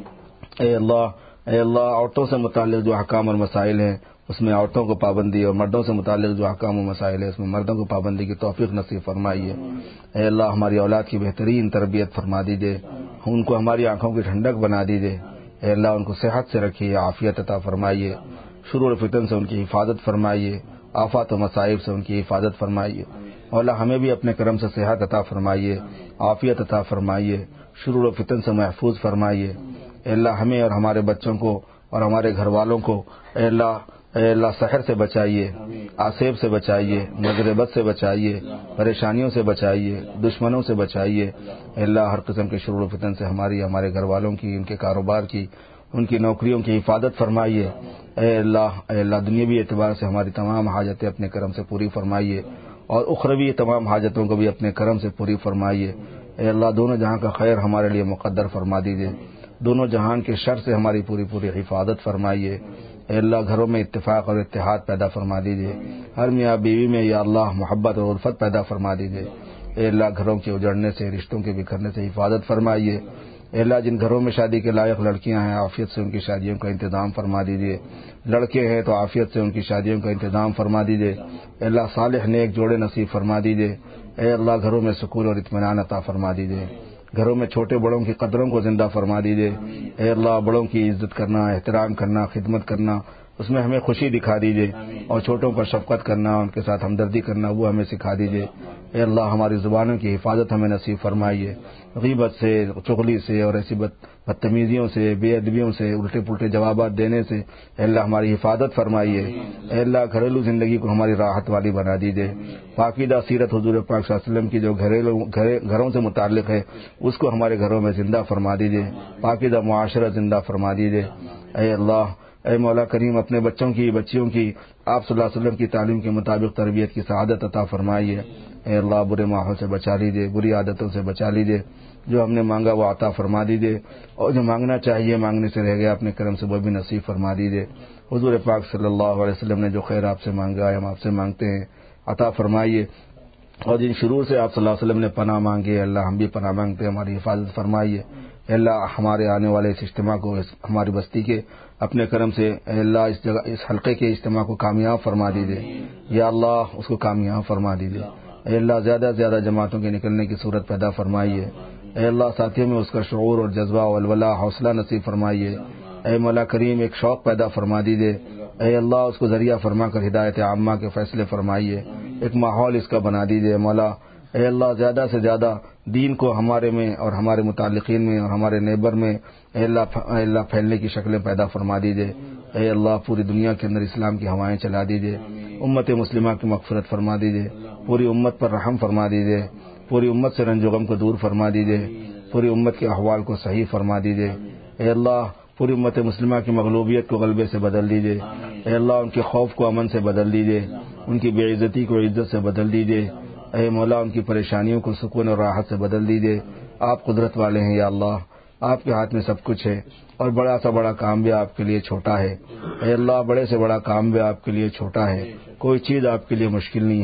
اے اللہ عورتوں سے متعلق جو احکام اور مسائل ہیں اس میں عورتوں کو پابندی، اور مردوں سے متعلق جو احکام و مسائل ہیں اس میں مردوں کو پابندی کی توفیق نصیب فرمائیے۔ اے اللہ ہماری اولاد کی بہترین تربیت فرما دیجیے، ان کو ہماری آنکھوں کی ٹھنڈک بنا دیجیے۔ اے اللہ ان کو صحت سے رکھیے، عافیت عطا فرمائیے، شرور و فتن سے ان کی حفاظت فرمائیے، آفات و مصائب سے ان کی حفاظت فرمائیے۔ اللہ ہمیں بھی اپنے کرم سے صحت عطا فرمائیے، عافیت عطا فرمائیے، شرور و فتن سے محفوظ فرمائیے۔ اے اللہ ہمیں اور ہمارے بچوں کو اور ہمارے گھر والوں کو اے اللہ سحر سے بچائیے، آسیب سے بچائیے، نظر بد سے بچائیے، پریشانیوں سے بچائیے، دشمنوں سے بچائیے۔ اے اللہ ہر قسم کے شرور و فتن سے ہمارے گھر والوں کی، ان کے کاروبار کی، ان کی نوکریوں کی حفاظت فرمائیے۔ اے اللہ دنیاوی اعتبار سے ہماری تمام حاجتیں اپنے کرم سے پوری فرمائیے اور اخروی تمام حاجتوں کو بھی اپنے کرم سے پوری فرمائیے۔ اے اللہ دونوں جہاں کا خیر ہمارے لیے مقدر فرما دیجیے، دونوں جہان کے شر سے ہماری پوری حفاظت فرمائیے۔ اے اللہ گھروں میں اتفاق اور اتحاد پیدا فرما دیجیے، ہر میاں بیوی میں یا اللہ محبت اور الفت پیدا فرما دیجیے۔ اے اللہ گھروں کے اجڑنے سے، رشتوں کے بکھرنے سے حفاظت فرمائیے۔ اے اللہ جن گھروں میں شادی کے لائق لڑکیاں ہیں عافیت سے ان کی شادیوں کا انتظام فرما دیجیے، لڑکے ہیں تو عافیت سے ان کی شادیوں کا انتظام فرما دیجیے۔ اے اللہ صالح نیک جوڑے نصیب فرما دیجیے۔ اے اللہ گھروں میں سکون اور اطمینان عطا فرما دیجیے، گھروں میں چھوٹے بڑوں کی قدروں کو زندہ فرما دیجیے۔ اے اللہ بڑوں کی عزت کرنا، احترام کرنا، خدمت کرنا، اس میں ہمیں خوشی دکھا دیجیے، اور چھوٹوں پر شفقت کرنا، ان کے ساتھ ہمدردی کرنا وہ ہمیں سکھا دیجیے۔ اے اللہ ہماری زبانوں کی حفاظت ہمیں نصیب فرمائیے، غیبت سے، چغلی سے اور ایسی بدتمیزیوں سے، بے ادبیوں سے، الٹے پلٹے جوابات دینے سے اے اللہ ہماری حفاظت فرمائیے۔ اے اللہ گھریلو زندگی کو ہماری راحت والی بنا دیجیے، پاکیزہ سیرت حضور پاک صلی اللہ علیہ وسلم کی جو گھروں سے متعلق ہے اس کو ہمارے گھروں میں زندہ فرما دیجیے، پاکیزہ معاشرہ زندہ فرما دیجیے۔ اے اللہ اے مولا کریم اپنے بچوں کی، بچیوں کی آپ صلی اللہ علیہ وسلم کی تعلیم کے مطابق تربیت کی سعادت عطا فرمائیے۔ اے اللہ برے ماحول سے بچا لیجیے، بری عادتوں سے بچا لیجیے، جو ہم نے مانگا وہ عطا فرما دیجیے، اور جو مانگنا چاہیے مانگنے سے رہ گیا اپنے کرم سے وہ بھی نصیب فرما دیجیے۔ حضور پاک صلی اللہ علیہ وسلم نے جو خیر آپ سے مانگا ہے ہم آپ سے مانگتے ہیں، عطا فرمائیے، اور جن شرور سے آپ صلی اللہ علیہ وسلم نے پناہ مانگی اللہ ہم بھی پناہ مانگتے ہیں، ہماری حفاظت فرمائیے۔ اے اللہ ہمارے آنے والے اس اجتماع کو، ہماری بستی کے اپنے کرم سے اے اللہ اس حلقے کے اجتماع کو کامیاب فرما دیجیے، یا اللہ اس کو کامیاب فرما دیجیے۔ اے اللہ زیادہ سے زیادہ جماعتوں کے نکلنے کی صورت پیدا فرمائیے۔ اے اللہ ساتھیوں میں اس کا شعور اور جذبہ و ولولہ حوصلہ نصیب فرمائیے۔ اے مولا کریم ایک شوق پیدا فرما دیجیے، اے اللہ اس کو ذریعہ فرما کر ہدایت عامہ کے فیصلے فرمائیے، ایک ماحول اس کا بنا دیجیے مولا۔ اے اللہ زیادہ سے زیادہ دین کو ہمارے میں اور ہمارے متعلقین میں اور ہمارے نیبر میں اے اللہ پھیلنے کی شکلیں پیدا فرما دیجیے۔ اے اللہ پوری دنیا کے اندر اسلام کی ہوائیں چلا دیجیے، امت مسلمہ کی مغفرت فرما دیجیے، پوری امت پر رحم فرما دیجیے، پوری امت سے رنج و غم کو دور فرما دیجیے، پوری امت کے احوال کو صحیح فرما دیجیے۔ اے اللہ پوری امت مسلمہ کی مغلوبیت کو غلبے سے بدل دیجیے، اے اللہ ان کے خوف کو امن سے بدل دیجیے، ان کی بے عزتی کو عزت سے بدل دیجیے، اے مولا ان کی پریشانیوں کو سکون اور راحت سے بدل دیجیے۔ آپ قدرت والے ہیں یا اللہ، آپ کے ہاتھ میں سب کچھ ہے، اور بڑا سا بڑا کام بھی آپ کے لیے چھوٹا ہے۔ اے اللہ بڑے سے بڑا کام بھی آپ کے لیے چھوٹا ہے، کوئی چیز آپ کے لیے مشکل نہیں ہے۔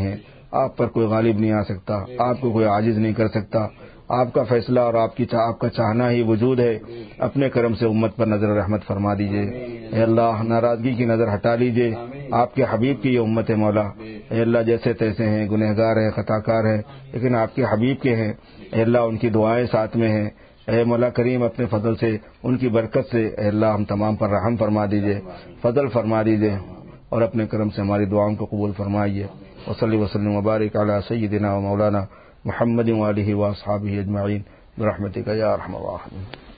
آپ پر کوئی غالب نہیں آ سکتا، آپ کو کوئی عاجز نہیں کر سکتا، آپ کا فیصلہ اور آپ کا چاہنا ہی وجود ہے۔ اپنے کرم سے امت پر نظر رحمت فرما دیجئے۔ اے اللہ ناراضگی کی نظر ہٹا لیجئے، آپ کے حبیب کی یہ امت ہے مولا۔ اے اللہ جیسے تیسے ہیں، گنہگار ہیں، خطا کار ہیں، لیکن آپ کے حبیب کے ہیں۔ اے اللہ ان کی دعائیں ساتھ میں ہیں۔ اے مولا کریم اپنے فضل سے، ان کی برکت سے اے اللہ ہم تمام پر رحم فرما دیجئے، فضل فرما دیجئے، اور اپنے کرم سے ہماری دعاؤں کو قبول فرمائیے۔ وصلی وسلم وبارک علی سیدنا و مولانا محمد وآلہ واصحابہ اجمعین برحمتک یا ارحم الراحمین۔